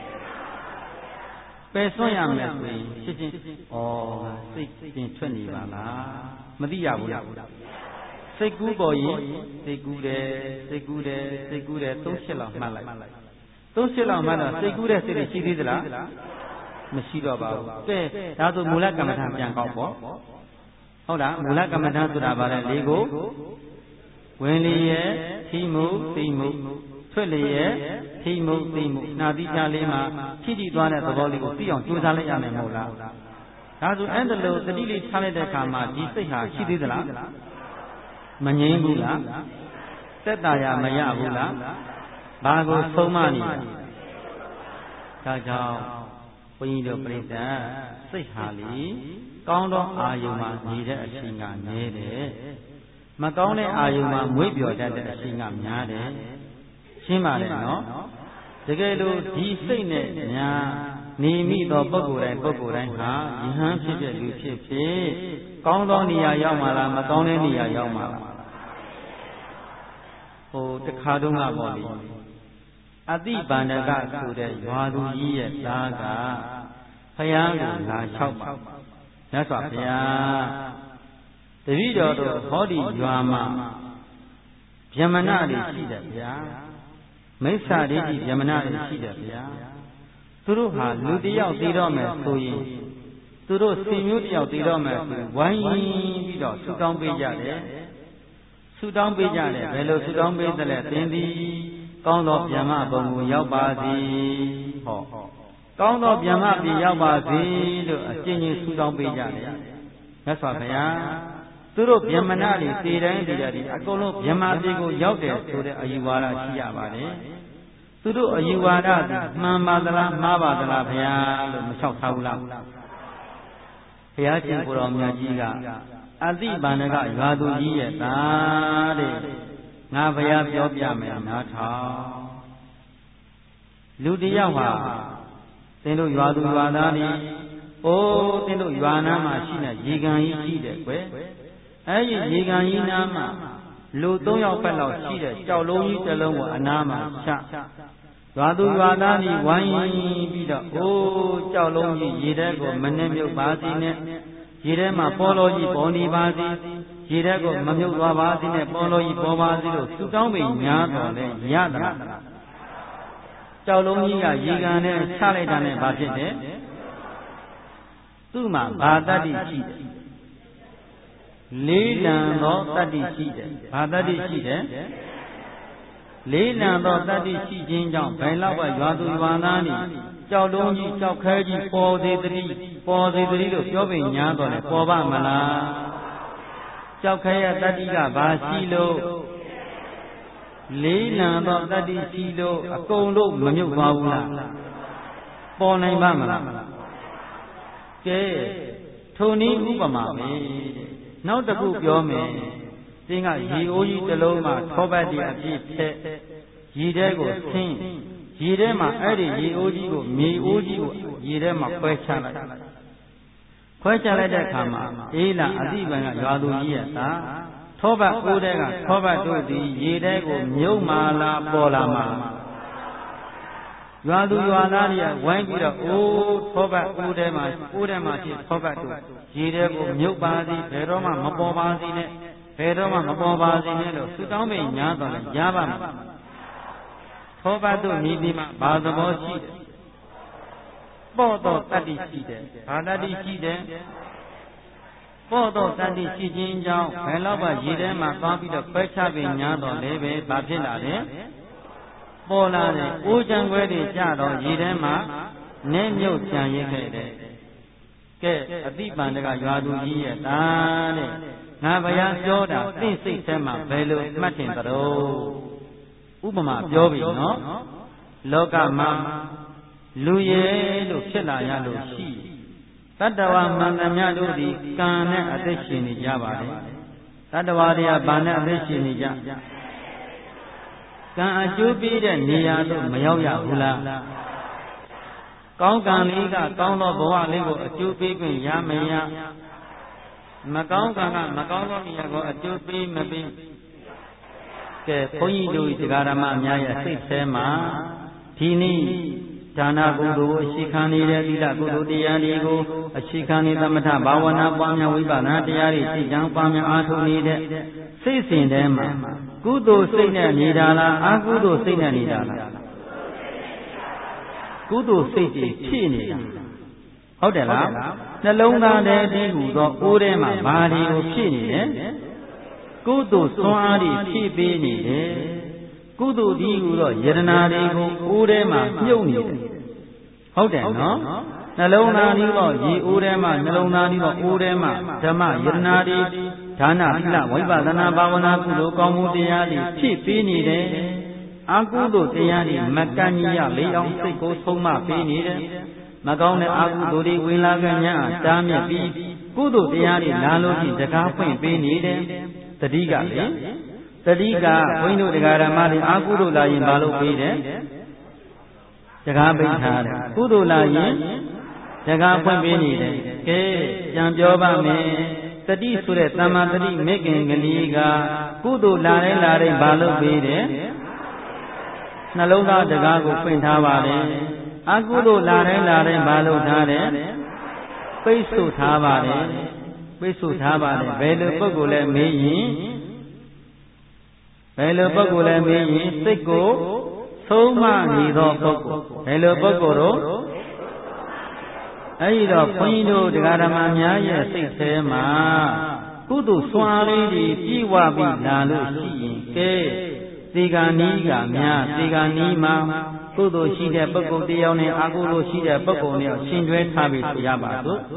S1: ပယ်စွန့်ရမယ်ဆိုရင်ရှင်းရှင်းဩစိတ်ပြင်ထွက်နေပါလားမသိရဘူးလားစိတ်ကူးပေါ်ရင်စိတ်ကူးတယ်စိတ်ကူးတယ်စိတ်ကူးတယ်သုံးချက်လောက်မှတ်လိုက်သုံးချက်လောက်မှတ်တော့စိတ်ကူးတဲ့စိတ်တွေရှိသေးသလားမရှိတော့ပါဘူးကဲဒါဆိုမူလကမ္မထာပြန်ကောက်ပေါ့ဟုတ်လားမူလကမ္မထာဆိုတာဗါလဲလေးကိုဝင်လျက်ထိမှုသိမှုထွက်လျက်ထိမှုသိမှုနာတိချလေးမှာထိတိသွားတဲ့သဘောလေးကိုသိအောင်ကြိုးစားလိုက်ရမယ်မဟုတ်လားဒါဆိုအဲ့ဒါလို့တတိလေးထားလိုက်တဲ့အခါမှာဒီစိတ်ဟာရှိသေးသလားမငြိမ်းဘူးလားသက်သာရမရဘူးလားဘာကိုဆုံးမနေလဲဒါကြောင့်ဘုန်းကြီးတို့ပြိဿစိတ်ဟာလေကောင်းသောအာယုံမှာနေတဲ့အချိန်ကနည်းတယ်မကောင်းတဲ့အာယုံမှာမွေးပျော်တတ်တဲ့အချိန်ကများတယ်ရှင်းပါလေနော်တကယ်လို့ဒီစိတ်နဲ့ညာနေမိသောပုဂ္ဂိုလ်တိုင်းပုဂ္ဂိုလ်တိုင်းဟာယဟန်ဖြစ်တဲ့လူဖြစ်ဖြစ်ကောင်းသောနေရာရောက်မှာလားမကောင်းတဲ့နေရာရောက်မှာလားဟိုတခါတုန်းကပေါ့လေအတိပန္နကဆိုတဲ့ရွာသူကြီးရဲ့သားကဘုရားကိုလာလျှောက်ပါမြတ်စွာဘုရားတပည့်တော်တို့ဟောဒီရွာမှာဗျမနတွေရှိတယ်ဗျာမိစ္ဆာဒိဋ္ဌိဗျမနတွေရှိတယ်ဗျာသူတို့ဟာလူတယောက်တည်တော့မယ်ဆိုရင်သူတို့စီမျိုးတယောက်တည်တော့မယ်ဆိုဝိုင်းပြီးတော့ဆူတောင်းပေးကြတယ်ဆူတောင်းပေးကြတယ်ဘယ်လိုဆူတောင်းပေးသလဲသင်သည်ကောင်းသောဗျမဘုံကိုရောက်ပါစေဟောကောင်းသောဗျမပြည်ရောက်ပါစေလို့အကျဉ်းချင်းဆူတောင်းပေးကြတယ်မြတ်စွာဘုရားသူတို့ဗျမနတွေတည်တိုင်းတည်တယ်အကုန်လုံးဗျမပြည်ကိုရောက်တယ်ဆိုတဲ့အယူဝါဒရှိရပါတယ်သူတို့အယူဝါဒမှန်ပါသလားမှားပါသလားဘုရားလို့မလျှောက်ထားဘူးလားဘုရားရှင်ကိုယ်တော်မြတ်ကြီးကအတိပန္နကရွာသူကြီးရဲ့သားတဲ့ငါဘုရားပြောပြမယ်နားထောင်လူတယောက်ဟာသင်တို့ရွာသူရွာသားတွေအိုးသင်တို့ရွာနာမှာရှိနေရေကန်ကြီးရှိတယ်ကွယ်အဲဒီရေကန်ကြီးနားမှာလူသုံးယောက်ပတ်လောက်ရှိတဲ့ကြောက်လုံးကြီးတစ်လုံးကိုအနားမှာချရွာသူရွာသားတွေဝိုင်းပြီးတော့အိုးကြောက်လုံးကြီးရေထဲကိုမနှဲ့မြုပ်ပါစေနဲ့ရေထဲမှာပေါ်လို့ကြီးပေါ်နေပါစေရေထဲကိုမမြုပ်သွားပါစေနဲ့ပေါ်လို့ကြီးပေါ်ပါစေလို့သူတောင်းပေညာတော်လဲရတာကြောက်လုံးကြီးကရေကန်နဲ့ချလိုက်တာနဲ့ဘာဖြစ်တယ်သူ့မှာဘာတတ္တိရှိတယ်လေးလံသောတတ္တိရှိတယ်ဘာတတ္တိရှိတယ်လေးလံသောတတ္တိရှိခြင်းကြောင့်ဘယ်တော့ကရွာသူရွာသားနေကြောက်လုံးကြီးကြောက်ခဲကြီးပေါ်စေတည်းပေါ်စေတည်းလို့ပြောပေညာတော့လေပေါ်ပါမလားကြောက်ခဲရတတ္တိကဘာရှိလို့လေးလံသောတတ္တိရှိလို့အကုန်လုံးမမြုပ်သွားဘူးလားပေါ်နိုင်ပါမလားကဲထိုနည်းဥပမာပဲနောက်တစ်ခုပြောမယ်သင်ကရေအိုးကြီးတစ်လုံးမှာထောပတ်တည်းအပြည့်ထက်ရေထဲကိုဆင်းရေထဲမှာအဲ့ဒီရေအိုးကြီးကိုမြေအိုးကြီးကိုရေထဲမှာခွဲချလိုက်ခွဲချလိုက်တဲ့အခါမှာအေးလာအတိပံကရွာသူကြီးရဲ့သားထောပတ်အိုးတဲ့ကထောပတ်တို့သည်ရေထဲကိုမြုပ်မာလာပေါ်လာမှာရွာသူရွာသားတွေကဝိုင်းပြီးတော့အိုးထောပတ်အိုးထဲမှာအိုးထဲမှာရှိထောပတ်တို့ရေထဲကိုမြုပ်ပါသည်ဘယ်တော့မှမပေါ်ပါစေနဲ့ဘယ်တော့မှမပေါ်ပါစေနဲ့လို့သူတောင်းပေညာတော်လည်းရပါမှာထောပတ်တို့မြည်ဒီမှာဘာသဘောရှိတယ်ပေါ့တော့တတ္တိရှိတယ်ဘာတတ္တိရှိတယ်ပေါ့တော့တတ္တိရှိခြင်းကြောင့်ဘယ်တော့မှရေထဲမှာသွားပြီးတော့ခွဲချပေညာတော်လည်းပဲဘာဖြစ်လာလဲပေါ်လာတဲ့အိုးချံခွဲတွေကြတော့ရေထဲမှာနဲမြုပ်ကြံရစ်ခဲ့တယ်ကဲအတိပန္နကရွာသူကြီးရဲ့သားတဲ့ငါဘုရားပြောတာသင်စိတ်ထဲမှာဘယ်လိုမှတ်တင်သလဲဥပမာပြောပြီနော်လောကမှာလူရဲလို့ဖြစ်လာရလို့ရှိတတ္တဝါမှန်သမျှတို့သည်ကံနဲ့အသက်ရှင်နေကြပါတယ်တတ္တဝါတွေကဘာနဲ့အသက်ရှင်နေကြကံအကျိုးပေးတဲ့နေရာတို့မရောက်ရဘူးလားကောင်းကံလေးကကောင်းသောဘဝလေးကိုအကျိုးပေးခွင့်ရမရမကောင်းကံကမကောင်းသောနေရာကိုအကျိုးပေးမပေးကဲဘုန်းကြီးတို့တရားဓမ္မအများရဲ့စိတ်ထဲမှာဒီနေ့ဒါနကုသိုလ်အခြေခံနေတဲ့သီလကုသိုလ်တရားတွေကိုအခြေခံနေသမထဘာဝနာပွားများဝိပဿနာတရားတွေသိကြံပွားများအားထုတ်နေတဲ့စိတ်စဉ်ထဲမှာကုသိုလ်စိတ်နဲ့နေတာလားအကုသိုလ်စိတ်နဲ့နေတာလားကုသိုလ်စိတ်ကြီးဖြစ်နေတာဟုတ်တယ်လားနှလုံးသားထဲတည်းဟူသောအိုးထဲမှာဘာတွေကိုဖြစ်နေလဲကုသိုလ်စွမ်းအားတွေဖြည့်ပေးနေတယ်ကုသိုလ်ဒီဟူသောယတနာတွေကိုအိုးထဲမှာမြုပ်နေတယ်ဟုတ်တယ်နော်နှလုံးသားဒီတော့ရေအိုးထဲမှာနှလုံးသားဒီတော့အိုးထဲမှာဓမ္မယတနာတွေဒါနသီလဝိပဿနာဘာဝနာကုသိုလ်ကောင်းမှုတရားတွေဖြည့်ပေးနေတယ်အကုသိုလ်တရားတွေမကန့်ကြီးရလေးအောင်စိတ်ကိုဆုံးမပေးနေတယ်မကောင်းတဲ့အကုသိုလ်တွေဝင်လာကြညာတားမြစ်ပြီးကုသိုလ်တရားတွေလာလို့ရှိရင်တကားဖွင့်ပေးနေတယ်တတိကလေတတိကဘုန်းကြီးတို့တရားဓမ္မတွေအကုသိုလ်လာရင်ဘာလို့ပေးတယ်တကားပိတ်ထားတယ်ကုသိုလ်လာရင်တကားဖွင့်ပေးနေတယ်ကဲပြန်ပြောပါမယ်တတိဆိုတဲ့သမ္မာတတိမေခင်ကလေးကကုသိုလ်လာတိုင်းလာတိုင်းဘာလုပ်ပေးတယ်နှလုံးသားတကားကိုဖွင့်ထားပါတယ်အကုသိုလ်လာတိုင်းလာတိုင်းဘာလုပ်ထားတယ်ပိတ်ဆို့ထားပါတယ်ပိတ်ဆို့ထားပါတယ်ဘယ်လိုပုဂ္ဂိုလ်လဲမေးရင်ဘယ်လိုပုဂ္ဂိုလ်လဲမေးရင်စိတ်ကိုဆုံးမနေသောပုဂ္ဂိုလ်ဘယ်လိုပုဂ္ဂိုလ်တော့အဲဒီတော့ဘုန်းကြီးတို့တရားဓမ္မများရဲ့စိတ်ထဲမှာကုသိုလ်စွမ်းလေးတွေပြည့်ဝပြီးလာလို့ရှိရင်ကဲသေဂာနီးကများသေဂာနီးမှာကုသိုလ်ရှိတဲ့ပုဂ္ဂိုလ်တယောက်နဲ့အကုသိုလ်ရှိတဲ့ပုဂ္ဂိုလ်နဲ့ရှင်တွဲထားပြီးဆိုရပါစို့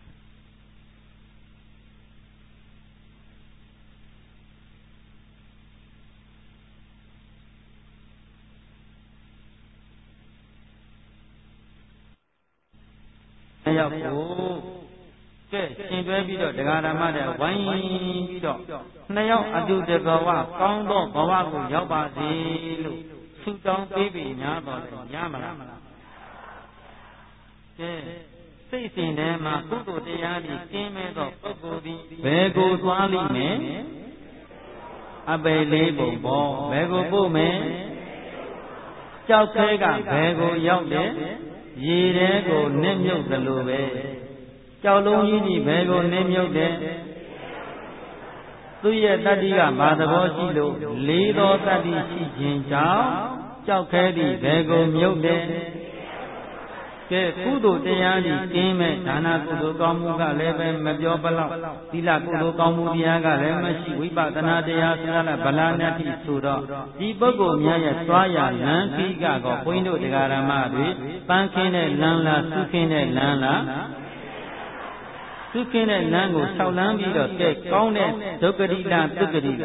S1: ရောက်ကိုကဲရှင်တွဲပြီးတော့တရားဓမ္မတဲ့ဝိုင်းပြီးတော့နှစ်ယောက်အတူတကဝကောင်းသောဘဝကိုရောက်ပါစေလို့ဆုတောင်းပေးပြီးညာတော်တယ်ရမလားကဲစိတ်စဉ်ထဲမှာကုသိုလ်တရားကြီးကျင်းမဲ့သောပုဂ္ဂိုလ်သည်ဘယ်ကိုသွားလိမ့်မယ်အပေလေးပုံပေါ်ဘယ်ကိုပို့မယ်ကြောက်ခဲကဘယ်ကိုရောက်တယ်ရေထဲကိုနစ်မြုပ်သလိုပဲကြောက်လုံးကြီးကြီးဘယ်ကိုနစ်မြုပ်တယ်သူရဲ့တတ္တိကဘာသဘောရှိလို့လေးသောတတ္တိရှိခြင်းကြောင့်ကြောက်ခဲသည့်ဘယ်ကိုမြုပ်တယ်ကဲကုသိုလ်တရားကြီးကျင်းမဲ့ဒါနကုသိုလ်ကောင်းမှုကလည်းပဲမပြောပလောက်သီလကုသိုလ်ကောင်းမှုတရားကလည်းမရှိဝိပဿနာတရားဆရာလည်းဗလာနတိဆိုတော့ဒီပုဂ္ဂိုလ်များရဲ့သွားရလမ်းခိကကောဘုန်းကြီးတို့တရားဓမ္မတွေပန်းခင်းတဲ့လမ်းလားသုခင်းတဲ့လမ်းလားသုခင်းတဲ့လမ်းကို၆လမ်းပြီးတော့ကဲကောင်းတဲ့ဒုက္ခတိလဒုက္ခတိလ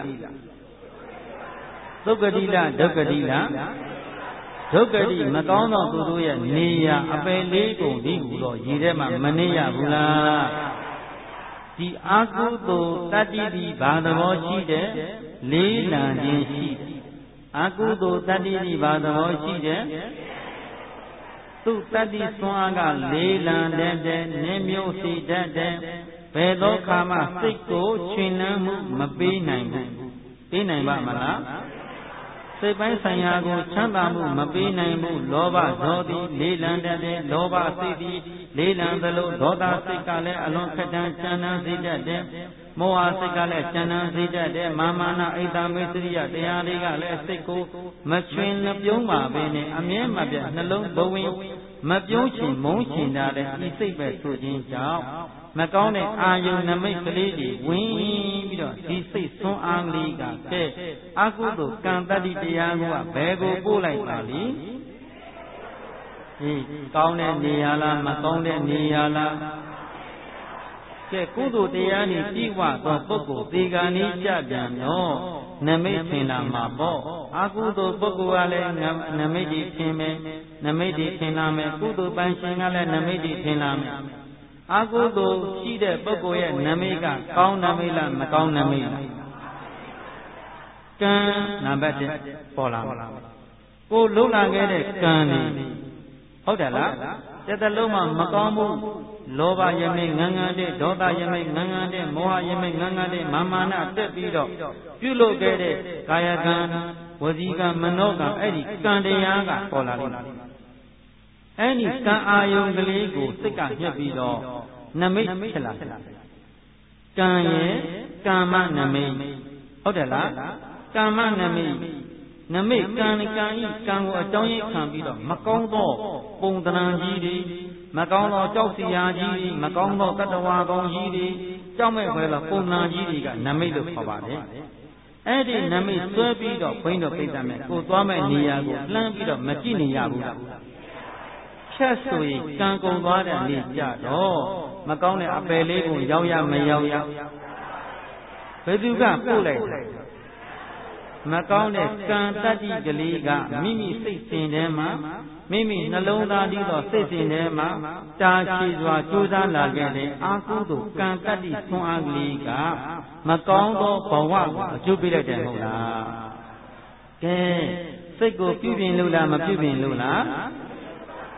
S1: ဒုက္ခတိလဒုက္ခတိလဒုက္ခတိမကောင်းသောသူတို့ရဲ့နေရာအပယ်လေးကုန်ဒီဟူတော့ရည်ထဲမှာမနေရဘူးလားဒီအာကုသိုလ်တတ္တိဒီဘာသဘောရှိတဲ့လေးလံခြင်းရှိတယ်အာကုသိုလ်တတ္တိဒီဘာသဘောရှိတဲ့သူတတ္တိစွမ်းအားကလေးလံတဲ့တဲ့နင်းမျိုးစီတတ်တဲ့ဘယ်သောခါမှစိတ်ကိုချွင်နှံမှုမပေးနိုင်ဘူးပေးနိုင်ပါမလားစိတ်ပိုင်းဆိုင်ရာကိုချမ်းသာမှုမပေးနိုင်ဘူးလောဘဇောတိလေးလံတတ်တဲ့လောဘစိတ်သည်လေးလံသလိုဒေါသစိတ်ကလည်းအလွန်ခက်တန်းချမ်းသာစေတတ်တဲ့မောဟစိတ်ကလည်းချမ်းသာစေတတ်တဲ့မာမာနအိတ်တမေသရိယတရားတွေကလည်းစိတ်ကိုမချွင်မပြုံးပါဘဲနဲ့အမြဲမပြတ်နှလုံးဘဝင်မပြုံးချင်မုန်းချင်တာတဲ့ဤစိတ်ပဲဆိုခြင်းကြောင့်မကောင်းတဲ့အာယုန်နမိတ်ကလေးတွေဝင်ပြီးတော့ဒီစိတ်ဆွမ်းအားလေးကကဲအကုသိုလ်ကံတတ္တိတရားကဘယ်ကိုပို့လိုက်ပါလိဟေးကောင်းတဲ့နေရာလားမကောင်းတဲ့နေရာလားကဲကုသိုလ်တရားဤပြည့်ဝသောပုဂ္ဂိုလ်သေဂာနိကြပြန်တော့နမိတ်ထင်လာမှာပေါ့အကုသိုလ်ပုဂ္ဂိုလ်ကလည်းနမိတ်ကြီးထင်မယ်နမိတ်ကြီးထင်လာမယ်ကုသိုလ်ပန်းရှင်ကလည်းနမိတ်ကြီးထင်လာမယ်အကုသိုလ်ရှိတဲ့ပုဂ္ဂိုလ်ရဲ့နမိတ်ကကောင်းနမိတ်လားမကောင်းနမိတ်လားကံနံပါတ်တစ်ပေါ်လာမယ်ကိုလှုပ်လာခဲ့တဲ့ကံနေဟုတ်တယ်လားတစ်သလုံးမှမကောင်းဘူးလောဘယမိတ်ငန်းငန်းတဲ့ဒေါသယမိတ်ငန်းငန်းတဲ့မောဟယမိတ်ငန်းငန်းတဲ့မာမာနတက်ပြီးတော့ပြုလုပ်ခဲ့တဲ့ကာယကံဝစီကံမနောကံအဲ့ဒီကံတရားကပေါ်လာလိမ့်မယ်အဲ့ဒီကံအာယုံကလေးကိုစိတ်ကညှက်ပြီးတော့နမိတ်ဖြစ်လာတယ်ကံရဲ့ကာမနမိတ်ဟုတ်တယ်လားကာမနမိတ်နမိတ်ကံကံဤကံကိုအကြောင်းရင်းခံပြီးတော့မကောင်းသောပုံသဏ္ဍာန်ကြီးတွေမကောင်းသောကြောက်စီရာကြီးတွေမကောင်းသောတတ္တဝါကောင်းကြီးတွေကြောက်မဲ့ခွဲသောပုံသဏ္ဍာန်ကြီးတွေကနမိတ်လို့ခေါ်ပါတယ်အဲ့ဒီနမိတ်ဆွဲပြီးတော့ဘိန်းတော်ပြိတ္တမဲ့ကိုသွားမဲ့နေရာကိုလှမ်းပြီးတော့မကြည့်နေရဘူးလားဖြတ်ဆိုရင်ကံကုန်သွားတဲ့နေ့ကြတော့မကောင်းတဲ့အပယ်လေးကိုရောက်ရမရောက်ရဘယ်သူကပို့လိုက်တယ်မကောင်းတဲ့ကံတတ္တိကလေးကမိမိစိတ်စဉ်ထဲမှာမိမိနှလုံးသားတည်သောစိတ်စဉ်ထဲမှာတာချီစွာကြိုးစားလာခဲ့တဲ့အာကုသိုလ်ကံတတ္တိဆွမ်းအားကလေးကမကောင်းသောဘဝကိုအကျိုးပေးလိုက်တယ်ဟုတ်လားကဲစိတ်ကိုပြုပြင်လို့လားမပြုပြင်လို့လား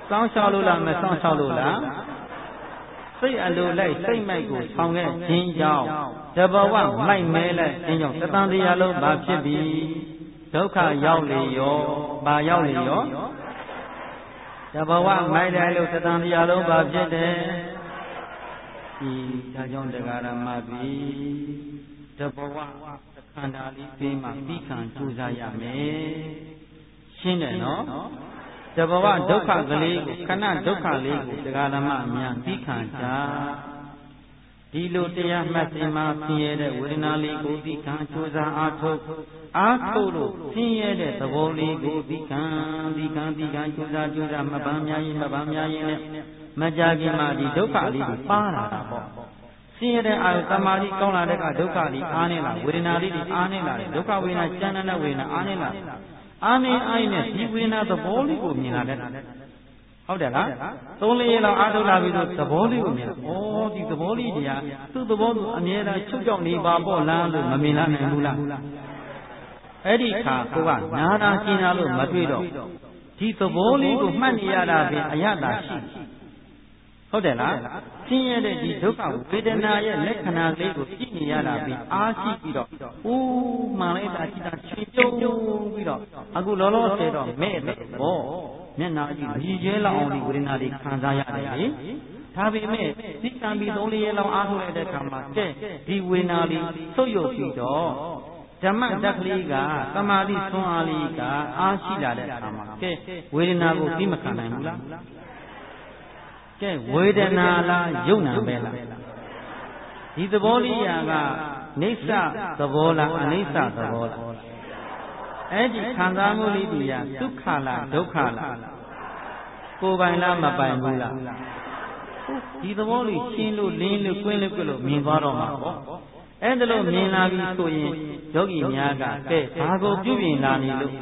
S1: စောင်းလျှောက်လို့လားမစောင်းလျှောက်လို့လားစိတ်အလိုလိုက်စိတ်မိုက်ကိုဆောင်ခဲ့ခြင်းကြောင့်တဘဝမိုက်မဲလိုက်ခြင်းကြောင့်တသံတရားလုံးဘာဖြစ်ပြီဒုက္ခရောက်လေရောဘာရောက်လေရောတဘဝမိုက်တယ်လို့တသံတရားလုံးဘာဖြစ်တယ်ဒီဒါကြောင့်တရားဓမ္မပြီတဘဝခန္ဓာလေးပြီးမှပြီးခံကြိုးစားရမယ်ရှင်းတယ်နော်တဘဝဒုက္ခကလေးကိုခဏဒုက္ခလေးကိုတရားဓမ္မအများပြီးခံကြဒီလိုတရားမှတ်စင်မှာဆင်းရဲတဲ့ဝေဒနာလေးကိုပြီးခံကြိုးစားအားထုတ်အားထုတ်လို့ဆင်းရဲတဲ့သဘောလေးကိုပြီးခံပြီးခံပြီးခံကြိုးစားကြိုးစားမပန်းများရင်မပန်းများရင်နဲ့မကြခင်မှာဒီဒုက္ခလေးကိုပါလာတာပေါ့ဆင်းရဲတဲ့အာယုသမာဓိကောင်းလာတဲ့ကဒုက္ခလေးအားနေလာဝေဒနာလေးတွေအားနေလာတယ်ဒုက္ခဝေဒနာကျမ်းတဲ့ဝေဒနာအားနေလာအားနေအိုင်းနဲ့ဒီဝေဒနာသဘောလေးကိုမြင်လာတဲ့ဟုတ်တယ်လားသုံးလေးရလောက်အားထုတ်လာပြီးတော့သဘောလေးကိုမြင်လာဩဒီသဘောလေးတရားသူ့သဘောသူအမြဲတမ်းချုပ်ကြောက်နေပါပေါ့လားလို့မမြင်လာနိုင်ဘူးလားအဲ့ဒီခါကိုကနာနာကျင်လာလို့မတွေ့တော့ဒီသဘောလေးကိုမှတ်နေရတာပင်အယတာရှိဟုတ်တယ်လားဆင်းရဲတဲ့ဒီဒုက္ခဝေဒနာရဲ့လက္ခဏာလေးကိုကြည့်နေရတာပြီးအားရှိပြီးတော့အိုးမှန်လိုက်တာကြည့်တာချွေပြုံးပြီးတော့အခုလောလောဆယ်တော့မဲ့တဲ့ဘောမျက်နာကြည့်ရည်ကျဲလောက်အောင်ဒီဝေဒနာတွေခံစားရတယ်လေဒါပေမဲ့သိကံပြီးသုံးလေးရက်လောက်အားထုတ်လိုက်တဲ့အခါမှာတဲ့ဒီဝေဒနာလေးဆုတ်ယုတ်ပြီးတော့ဓမ္မတက်ကလေးကသမာဓိဆွမ်းအားလေးကအားရှိလာတဲ့အခါမှာကဲဝေဒနာကိုသိမခံနိုင်ဘူးလားကဲဝေဒနာလားယုံနာပဲလားဒီသဘောလေးရာကနိစ္စသဘောလားအနိစ္စသဘောလားအဲ့ဒီခံစားမှုလေးတွေကဒုက္ခလားဒုက္ခလားကိုယ်ပိုင်လားမပိုင်ဘူးလားဒီသဘောလေးရှင်းလို့လင်းလို့ကွင်းလို့ကွလို့မြင်သွားတော့မှာပေါ့အဲ့ဒါလို့မြင်လာပြီဆိုရင်ယောဂီများကကဲဘာကိုပြုပြင်လာနေလို့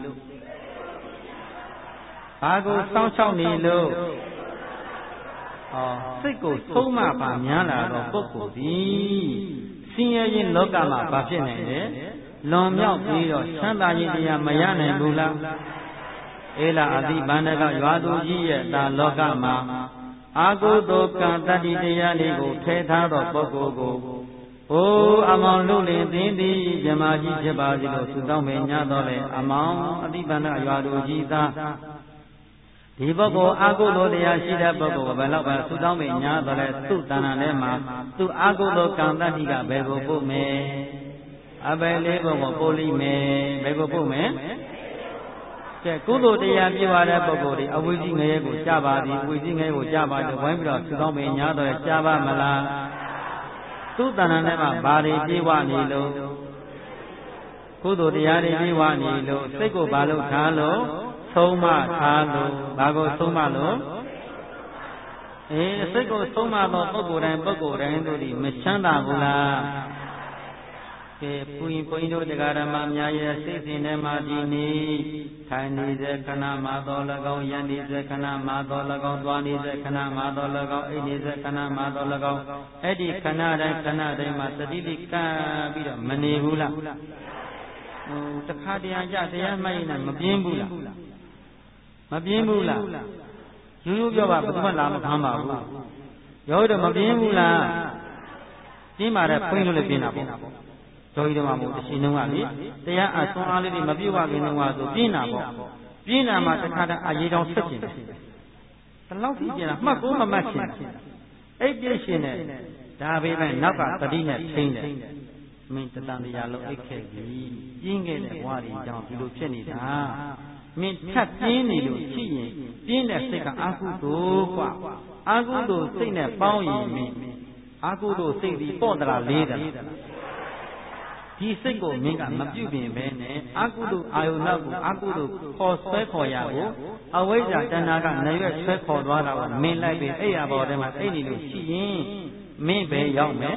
S1: ဘာကိုစောင့်ရှောက်နေလို့ဟောစိတ်ကိုဆုံးမပါများလာတော့ပုဂ္ဂိုလ်သည်ဆင်းရဲခြင်းလောကမှာဘာဖြစ်နိုင်လဲလွန်မြောက်ပြီးတော့ချမ်းသာခြင်းတရားမရနိုင်ဘူးလားအေလာအတိဗန္ဒကရွာသူကြီးရဲ့တာလောကမှာအာဟုသောကံတတ္တိတရားလေးကိုထဲထားတော့ပုဂ္ဂိုလ်ကိုအိုးအမောင်လူလင်သင်သည်ဇမာကြီးဖြစ်ပါစေလို့ဆုတောင်းပေညတော့လေအမောင်အတိဗန္ဒရွာသူကြီးသားဒီပုဂ္ဂိုလ်အာဟုသောတရားရှိတဲ့ပုဂ္ဂိုလ်ကဘယ်တော့မှသုတောင်းမေညာတော့လဲသူ့တဏ္ဍာထဲမှာသူ့အာဟုသောကံတတ္တိကဘယ်ကိုပို့မယ်အဘယ်လေးဘုံကိုပို့လိမ့်မယ်ဘယ်ကိုပို့မယ်ကဲကုသိုလ်တရားပြပါတဲ့ပုဂ္ဂိုလ်ဒီအဝိဇ္ဇိငရဲကိုကြားပါသည်အဝိဇ္ဇိငရဲကိုကြားပါတော့ဝိုင်းပြီးတော့သုတောင်းမေညာတော့လဲကြားပါမလားသူ့တဏ္ဍာထဲမှာဘာတွေပြေဝနေလို့ကုသိုလ်တရားတွေပြေဝနေလို့စိတ်ကိုဘာလို့ထားလို့ဆုံးမထားလို့ဘာကိုဆုံးမလို့အေးစိတ်ကိုဆုံးမတော့ပုဂ္ဂိုလ်တိုင်းပုဂ္ဂိုလ်တိုင်းတို့ဒီမချမ်းသာဘူးလားကဲဘုရင်ဘုန်းကြီးတို့တရားဓမ္မများရဲ့စိတ်စဉ်ထဲမှာဒီနေ့ထိုင်နေတဲ့ခဏမှာတော်၎င်းယန္နေတဲ့ခဏမှာတော်၎င်းသွားနေတဲ့ခဏမှာတော်၎င်းအိတ်နေတဲ့ခဏမှာတော်၎င်းအဲ့ဒီခဏတိုင်းခဏတိုင်းမှာတတိတိကပ်ပြီးတော့မနေဘူးလားဟိုတခါတရံကြတရားမှတ်ရင်မပြင်းဘူးလားမပြင်းဘူးလားရိုးရိုးပြောပါဘယ်သူမှလာမဖမ်းပါဘူးရောတော့မပြင်းဘူးလားပြင်းပါတဲ့ဖွင့်လို့လည်းပြင်းတာပေါ့တော်ကြီးတော်မှာမို့တရှင်လုံးကလေတရားအဆွမ်းအားလေးတွေမပြည့်ဝခင်လုံးကဆိုပြင်းတာပေါ့ပြင်းတာမှတစ်ခါတည်းအရေးတောင်ဆက်ကျင်တယ်ဘယ်လောက်ပြင်းတာမှတ်ကိုမမှတ်ချင်အဲ့ပြည့်ရှင်တဲ့ဒါပဲပဲနောက်ကတတိနဲ့ထိန်းတယ်မင်းတတန်တရားလုံးအိတ်ခဲ့ပြီပြင်းခဲ့တဲ့ဘဝတွေကြောင့်ဒီလိုဖြစ်နေတာမင်းထပ်ပြင်းနေလို့ရှိရင်ပြင်းတဲ့စိတ်ကအာဟုသို့ကွာအာဟုသို့စိတ်နဲ့ပေါင်းရင်မင်းအာဟုသို့စိတ်ဒီပေါ့တလားလေးတယ်ဒီစိတ်ကိုမင်းကမပြုတ်ပြင်ပဲနဲ့အာဟုသို့အာယုနောက်ကိုအာဟုသို့ခေါ်ဆွဲခေါ်ရကိုအဝိဇ္ဇာတဏှာကနရွက်ဆွဲခေါ်သွားတာကိုမင်းလိုက်ပြီးအဲ့ရပေါ်ထဲမှာအိတ်နေလို့ရှိရင်မင်းပဲရောက်မယ်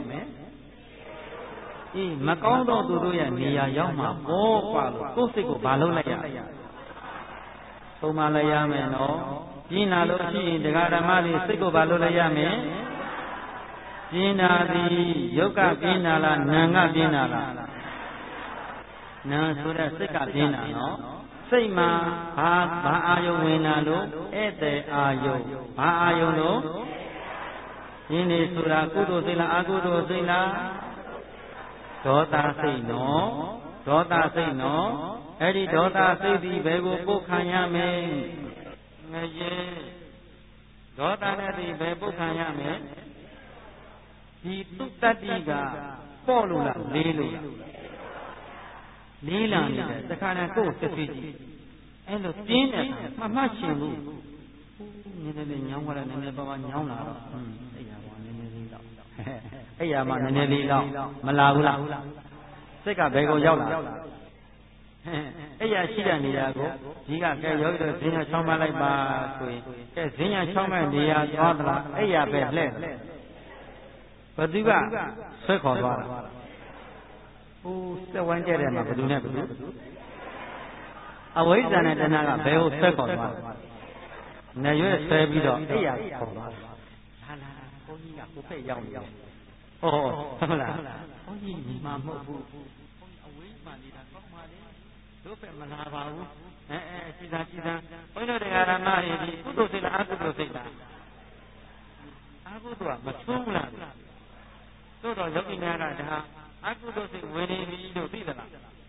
S1: အေးမကောင်းတော့သူတို့ရဲ့နေရာရောက်မှာပေါ့ကွာလို့ကိုယ်စိတ်ကိုဘာလုပ်လိုက်ရသုံးမလိုက်ရမယ်နော်ပြင်းလာလို့ရှိရင်တရားဓမ္မတွေစိတ်ကိုဘာလုပ်လိုက်ရမယ်ပြင်းတာသည်ယုတ်ကပြင်းတာလားနာကပြင်းတာလားနာဆိုတဲ့စိတ်ကပြင်းတာနော်စိတ်မှာဘာဘာအာယုံဝင်လာလို့ဧည့်သည်အာယုံဘာအာယုံလို့ဒီနေ့ဆိုတာကုသိုလ်စိတ်လားအကုသိုလ်စိတ်လားဒေါသစိတ်နော်ဒေါသစိတ်နော်အဲ့ဒီဒေါသစိတ်ဒီဘယ်ကိုပုတ်ခံရမလဲငရေဒေါသနဲ့ဒီဘယ်ပုတ်ခံရမလဲဒီသူတတ္တိကပေါ့လို့လားလေးလို့လားလေးလာနေတယ်တခါတည်းကိုယ်စစ်စစ်ကြည့်အဲ့လိုပြင်းတယ်မှတ်မှတ်ရှင်လို့နည်းနည်းလေးညောင်းသွားတယ်နည်းနည်းပါးပါးညောင်းလာတော့အဲ့ရပါနည်းနည်းလေးတော့အဲ့ရမှာနည်းနည်းလေးတော့မလာဘူးလားစိတ်ကဘယ်ကိုရောက်လာအဲ့ရရှိတဲ့နေရာကိုဒီကကဲယောဂီတို့ဈဉ္ညာချောင်းမလိုက်ပါဆိုရင်ကဲဈဉ္ညာချောင်းမဲ့နေရာသွားသလားအဲ့ရပဲလှဲ့ဘသူကဆွဲခေါ်သွားတာဟိုစက်ဝမ်းကျတဲ့မှာဘသူနဲ့ဘသူအဝိဇ္ဇာနဲ့တဏှာကဘယ်ကိုဆွဲခေါ်သွားလဲနေရွက်ဆွဲပြီးတော့အဲ့ရခေါ်သွားတာလာလာဘုန်းကြီးကကိုဖက်ရောက်နေတယ်ဟောဟုတ်လားဘုန်းကြီးညီမမဟုတ်ဘူးဘုန်းကြီးအဝိဇ္ဇာနေတာကောင်းပါလေတို့ဖက်မလာပါဘူးအဲအဲစီသာစီသာဘုန်းကြီးတို့တရားဓမ္မတွေဒီကုသိုလ်စိတ်လားအကုသိုလ်စိတ်လားအကုသိုလ်ကမဆုံးဘူးလားသို့တော့ယောဂီများကဒါအကုသိုလ်စိတ်ဝင်နေပြီလို့သိသလား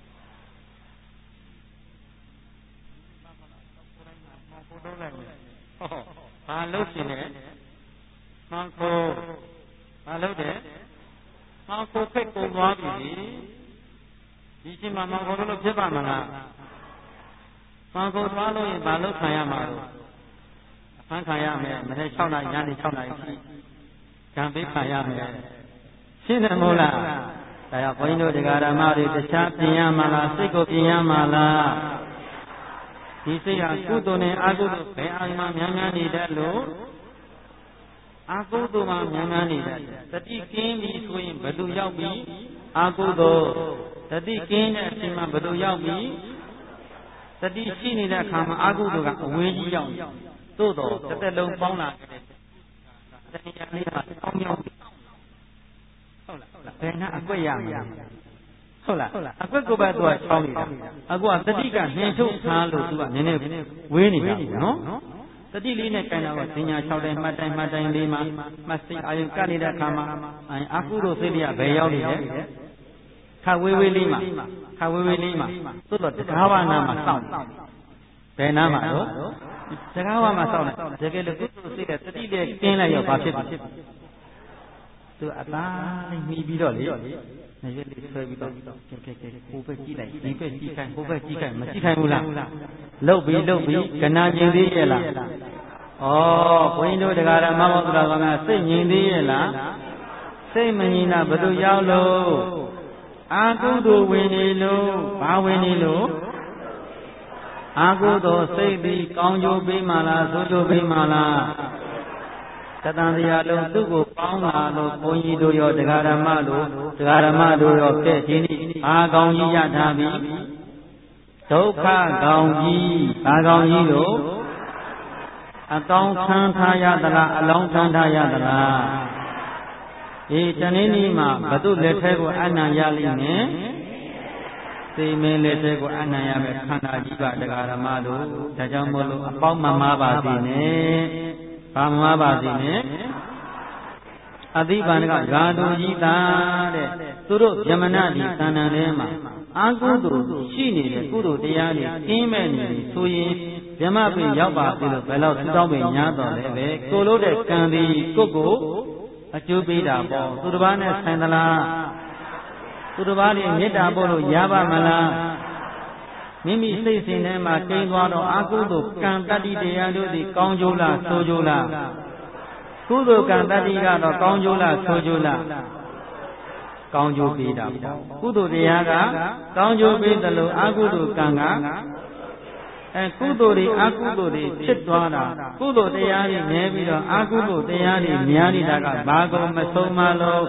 S1: ဘုရားလည်းဟောဘာလို့ရှင်လဲမှန်ကိုဘာလို့တယ်မှန်ကိုဖိတ်ကုန်သွားပြီဒီချိန်မှာမှန်ကိုလို့ဖြစ်ပါမလားမှန်ကိုသွားလို့ရင်ဘာလို့ခံရမှာလဲအဖမ်းခံရမယ်မနေ့၆နာရီညနေ၆နာရီရှိကံပေးခံရမယ်ရှင်းတယ်မို့လားဒါကြောင့်ဘုန်းကြီးတို့တရားဓမ္မတွေတခြားပြင်ရမှာလားစိတ်ကိုပြင်ရမှာလားဒီစိတ်ဟာကုသိုလ်နဲ့အကုသိုလ်ဘယ်အာရုံမှများများနေတတ်လို့အကုသိုလ်မှများများနေတတ်တတိကင်းပြီဆိုရင်ဘယ်လိုရောက်ပြီအကုသိုလ်တတိကင်းတဲ့အချိန်မှာဘယ်လိုရောက်ပြီတတိရှိနေတဲ့အခါမှာအကုသိုလ်ကအဝေးကြီးရောက်နေသို့တော့တစ်သက်လုံးပေါင်းလာတဲ့တရားလေးဟာအောင်းမြောင်းဟုတ်လားဘယ်နှအကွက်ရမှာဟုတ်လားအကွက်ကိုပဲသူကချောင်းနေတာအခုကတတိကနှင်ထုတ်ထားလို့သူကနည်းနည်းဝေးနေတာနော်တတိလေးနဲ့ကြိုင်တော့ဈဉ္ညာ၆တိုင်းမှတ်တိုင်းမှတ်တိုင်းလေးမှာမှတ်စိတ်အာယုကနေတဲ့အခါမှာအကုသိုလ်စိတ်တွေကဘယ်ရောက်နေလဲခဝေးဝေးလေးမှာခဝေးဝေးလေးမှာသို့တော့တရားဘာနာမှာစောင့်ဘယ်နာမှာတော့တရားဘာမှာစောင့်တယ်တကယ်လို့ကုသိုလ်စိတ်ကတတိလေးကျင်းလိုက်ရောဘာဖြစ်လဲသူအသားလေးမိပြီးတော့လေနေရလေးဆွဲပြီးတော့ကဲကဲကဲဟိုဘက်ကြည့်လိုက်ဒီဘက်ကြည့်ခိုင်းဟိုဘက်ကြည့်ခိုင်းမကြည့်ခိုင်းဘူးလားလှုပ်ပြီးလှုပ်ပြီးကနာကျင်သေးရဲ့လားဩဘုန်းကြီးတို့တရားဓမ္မမောက္ခတော်ကစိတ်ငြိမ်သေးရဲ့လားစိတ်မငြိမ်တာဘယ်သူရောက်လို့အာကုသိုလ်ဝင်နေလို့ဘာဝင်နေလို့အာကုသိုလ်စိတ်ပြီးကောင်းကျိုးပေးမှလားဆိုးကျိုးပေးမှလားတတန်တရားလုံးသူ့ကိုပေါင်းလာလို့ဘုန်းကြီးတို့ရောတရားဓမ္မတို့တရားဓမ္မတို့ရောကဲဒီနေ့ဘာကောင်းကြီးရထားပြီဒုက္ခကောင်းကြီးဘာကောင်းကြီးတို့အကောင်းခံထားရသလားအလောင်းခံထားရသလားဒီတနေ့နေ့မှာဘု து လက်ထဲကိုအနံ့ရလိမ့်မယ်သိမင်းလက်ထဲကိုအနံ့ရမယ်ခန္ဓာကြီးပါတရားဓမ္မတို့ဒါကြောင့်မို့လို့အပေါင်းမမားပါစေနဲ့ဘာမပါစေနဲ့အသိပန္နကဂါတုကြီးတာတဲ့သူတို့ယမနာဒီသဏ္ဍာန်ထဲမှာအာကုသိုလ်ရှိနေတဲ့ကုသိုလ်တရားတွေကျင်းမဲ့နေဆိုရင်ယမပင်ရောက်ပါပြီလို့ဘယ်တော့သူတောင်းပင်ညာတော်လဲပဲကိုလို့တဲ့ကံဒီကိုကိုအကျိုးပေးတာပေါ့သူတစ်ပါးနဲ့ဆိုင်သလားသူတစ်ပါးတွေမေတ္တာပို့လို့ရပါမလားမိမိစိတ်စဉ်ထဲမှာကျင်းသွားတော့အကုသိုလ်ကံတတ္တိတရားတို့သည်ကောင်းကျိုးလားဆိုးကျိုးလားကုသိုလ်ကံတတ္တိကတော့ကောင်းကျိုးလားဆိုးကျိုးလားကောင်းကျိုးပေးတာပေါ့ကုသိုလ်တရားကကောင်းကျိုးပေးတယ်လို့အကုသိုလ်ကံကအဲကုသိုလ်တွေအကုသိုလ်တွေဖြစ်သွားတာကုသိုလ်တရားတွေနည်းပြီးတော့အကုသိုလ်တရားတွေများနေတာကဘာကုန်မဆုံးမလို့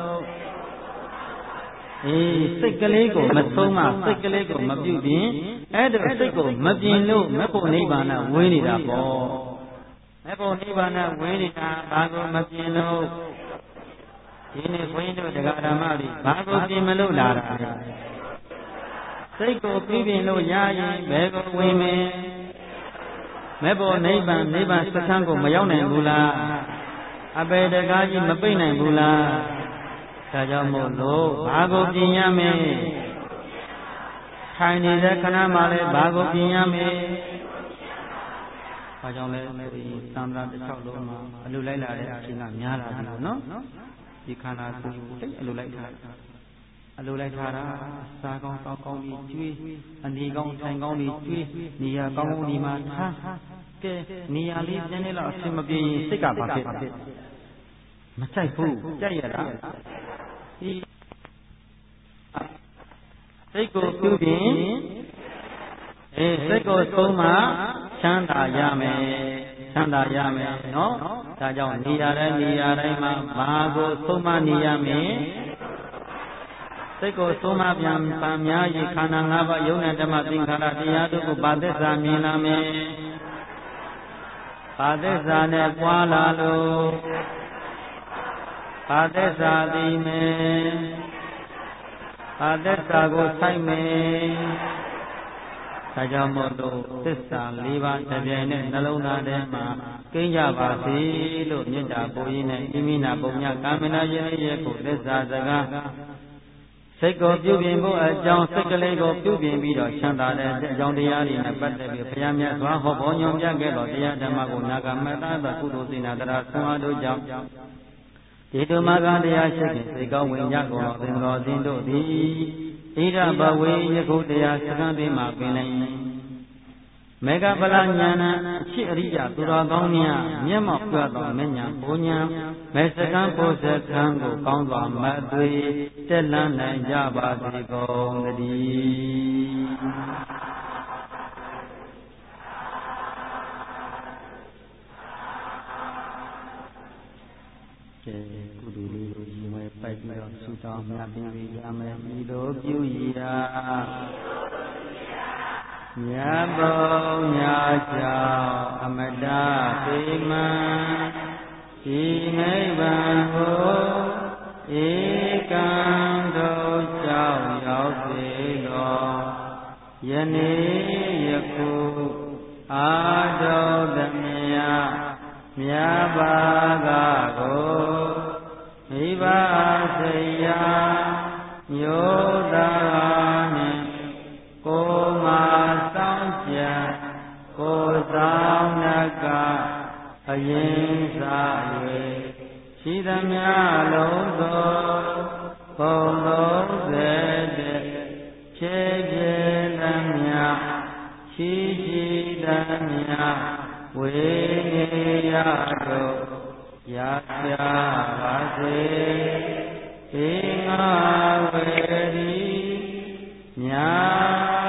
S1: အေးစိတ်ကလေးကိုမဆုံးမစိတ်ကလေးကိုမပြုတ်ပြင်အဲ့ဒါစိတ်ကိုမပြင်းလို့မဖို့နိဗ္ဗာန်ဝင်းနေတာပေါ့မဖို့နိဗ္ဗာန်ဝင်းနေတာဘာကိုမပြင်းလို့ဒီနေ့ဘုန်းကြီးတို့တရားဓမ္မတွေဘာကိုပြင်းမလို့လာတာလဲစိတ်ကိုပြုပြင်လို့ရရင်ဘယ်ကိုဝင်မယ်မဲ့ဖို့နိဗ္ဗာန်နိဗ္ဗာန်စခန်းကိုမရောက်နိုင်ဘူးလားအပေတကားကြီးမပိတ်နိုင်ဘူးလားဒါကြောင့်မို့လို့ဘာကိုပြင်ရမလဲထိုင်နေတဲ့ခဏမှလည်းဘာကိုပြင်ရမလဲဘာကြောင့်လဲဒီသံဃာတစ်ချောက်လုံးမှာအလိုလိုက်လာတဲ့အချိန်ကများလာပြီလို့နော်ဒီခန္ဓာကိုယ်ကိုအလိုလိုက်ထားအလိုလိုက်ထားတာစားကောင်းတောက်ကောင်းပြီးကျွေးအနေကောင်းထိုင်ကောင်းပြီးကျွေးနေရာကောင်းကောင်းဒီမှာထားကဲနေရာလေးပြင်းနေတော့အဆင်မပြေရင်စိတ်ကဘာဖြစ်မကြိုက်ဘူးကြိုက်ရတာဒီစိတ်ကိုပြုပြင်အေးစိတ်ကိုသုံးမှချမ်းသာရမယ်ချမ်းသာရမယ်နော်ဒါကြောင့်နေရာတိုင်းနေရာတိုင်းမှာဘာကိုသုံးမှနေရမယ်စိတ်ကိုသုံးမှပြန်ပံများရင်ခန္ဓာ၅ပါးယုံနဲ့ဓမ္မသင်္ခါရတရားတို့ကိုဗာသစ္စာမြင်လာမယ်ဗာသစ္စာနဲ့ပွားလာလို့ဗာသစ္စာသိမယ်ဗာသစ္စာကိုဆိုင်မယ်ဒါကြောင့်မို့လို့သစ္စာ၄ပါးတစ်ပြိုင်နဲ့နှလုံးသားထဲမှာကိန်းကြပါစေလို့မြတ်တာဘုရားနဲ့ဣမိနာပုံညကာမနာရဲ့ရဲ့ကိုသစ္စာစကားစိတ်ကိုပြုပြင်ဖို့အကြောင်းစိတ်ကလေးကိုပြုပြင်ပြီးတော့ချမ်းသာတဲ့အကြောင်းတရားတွေနဲ့ပတ်သက်ပြီးဘုရားမြတ်စွာဟောပေါ်ညွှန်ပြခဲ့တော်တရားဓမ္မကိုနာဂမတသောကုသိုလ်စေနာတရားဆွမ်းအားတို့ကြောင့်ဒီတုမကတရားရှိခင်စိတ်ကောင်းဝင်ကြကုန်တော်သင်္တော်သင်တို့သည်ဣဒဘဝေယခုတရားစကံပေးမှာပင်လည်းမေဃပလညာဏအချစ်အရိယာသူတော်ကောင်းများမျက်မှောက်ပြသောမညာဘုံညာမေစကံဘုဇကံကိုကောင်းစွာမသွေတက်လန်းနိုင်ကြပါစေကုန်သတည်းကဲကုသိုလ်လေးကိုညီမပိုက်ပြီးတော့ဆုတောင်းမြတ်ပြီးရမယ်ဤလိုပြုရတာမြတ်ဘုံညာကြောင့်အမတပေမံဒီနိဗ္ဗာန်ကိုဧကံတို့ကြောင့်ရောက်စေတော်ယနေ့ယခုအာတုသမြတ်မြတ်ဘာကကိုမိဘစိယာမျိုးသားနှင့်ကိုမာဆောင်ကြံကိုဆောင်နကအရင်စား၍ရှိသမျှလုံးသောဘုံလုံးစေတဲ့ဖြည့်ဖြည့်သမျှရှိရှိသမျှဝေနေရတို့ရပြပါစေဧငါဝေရီညာ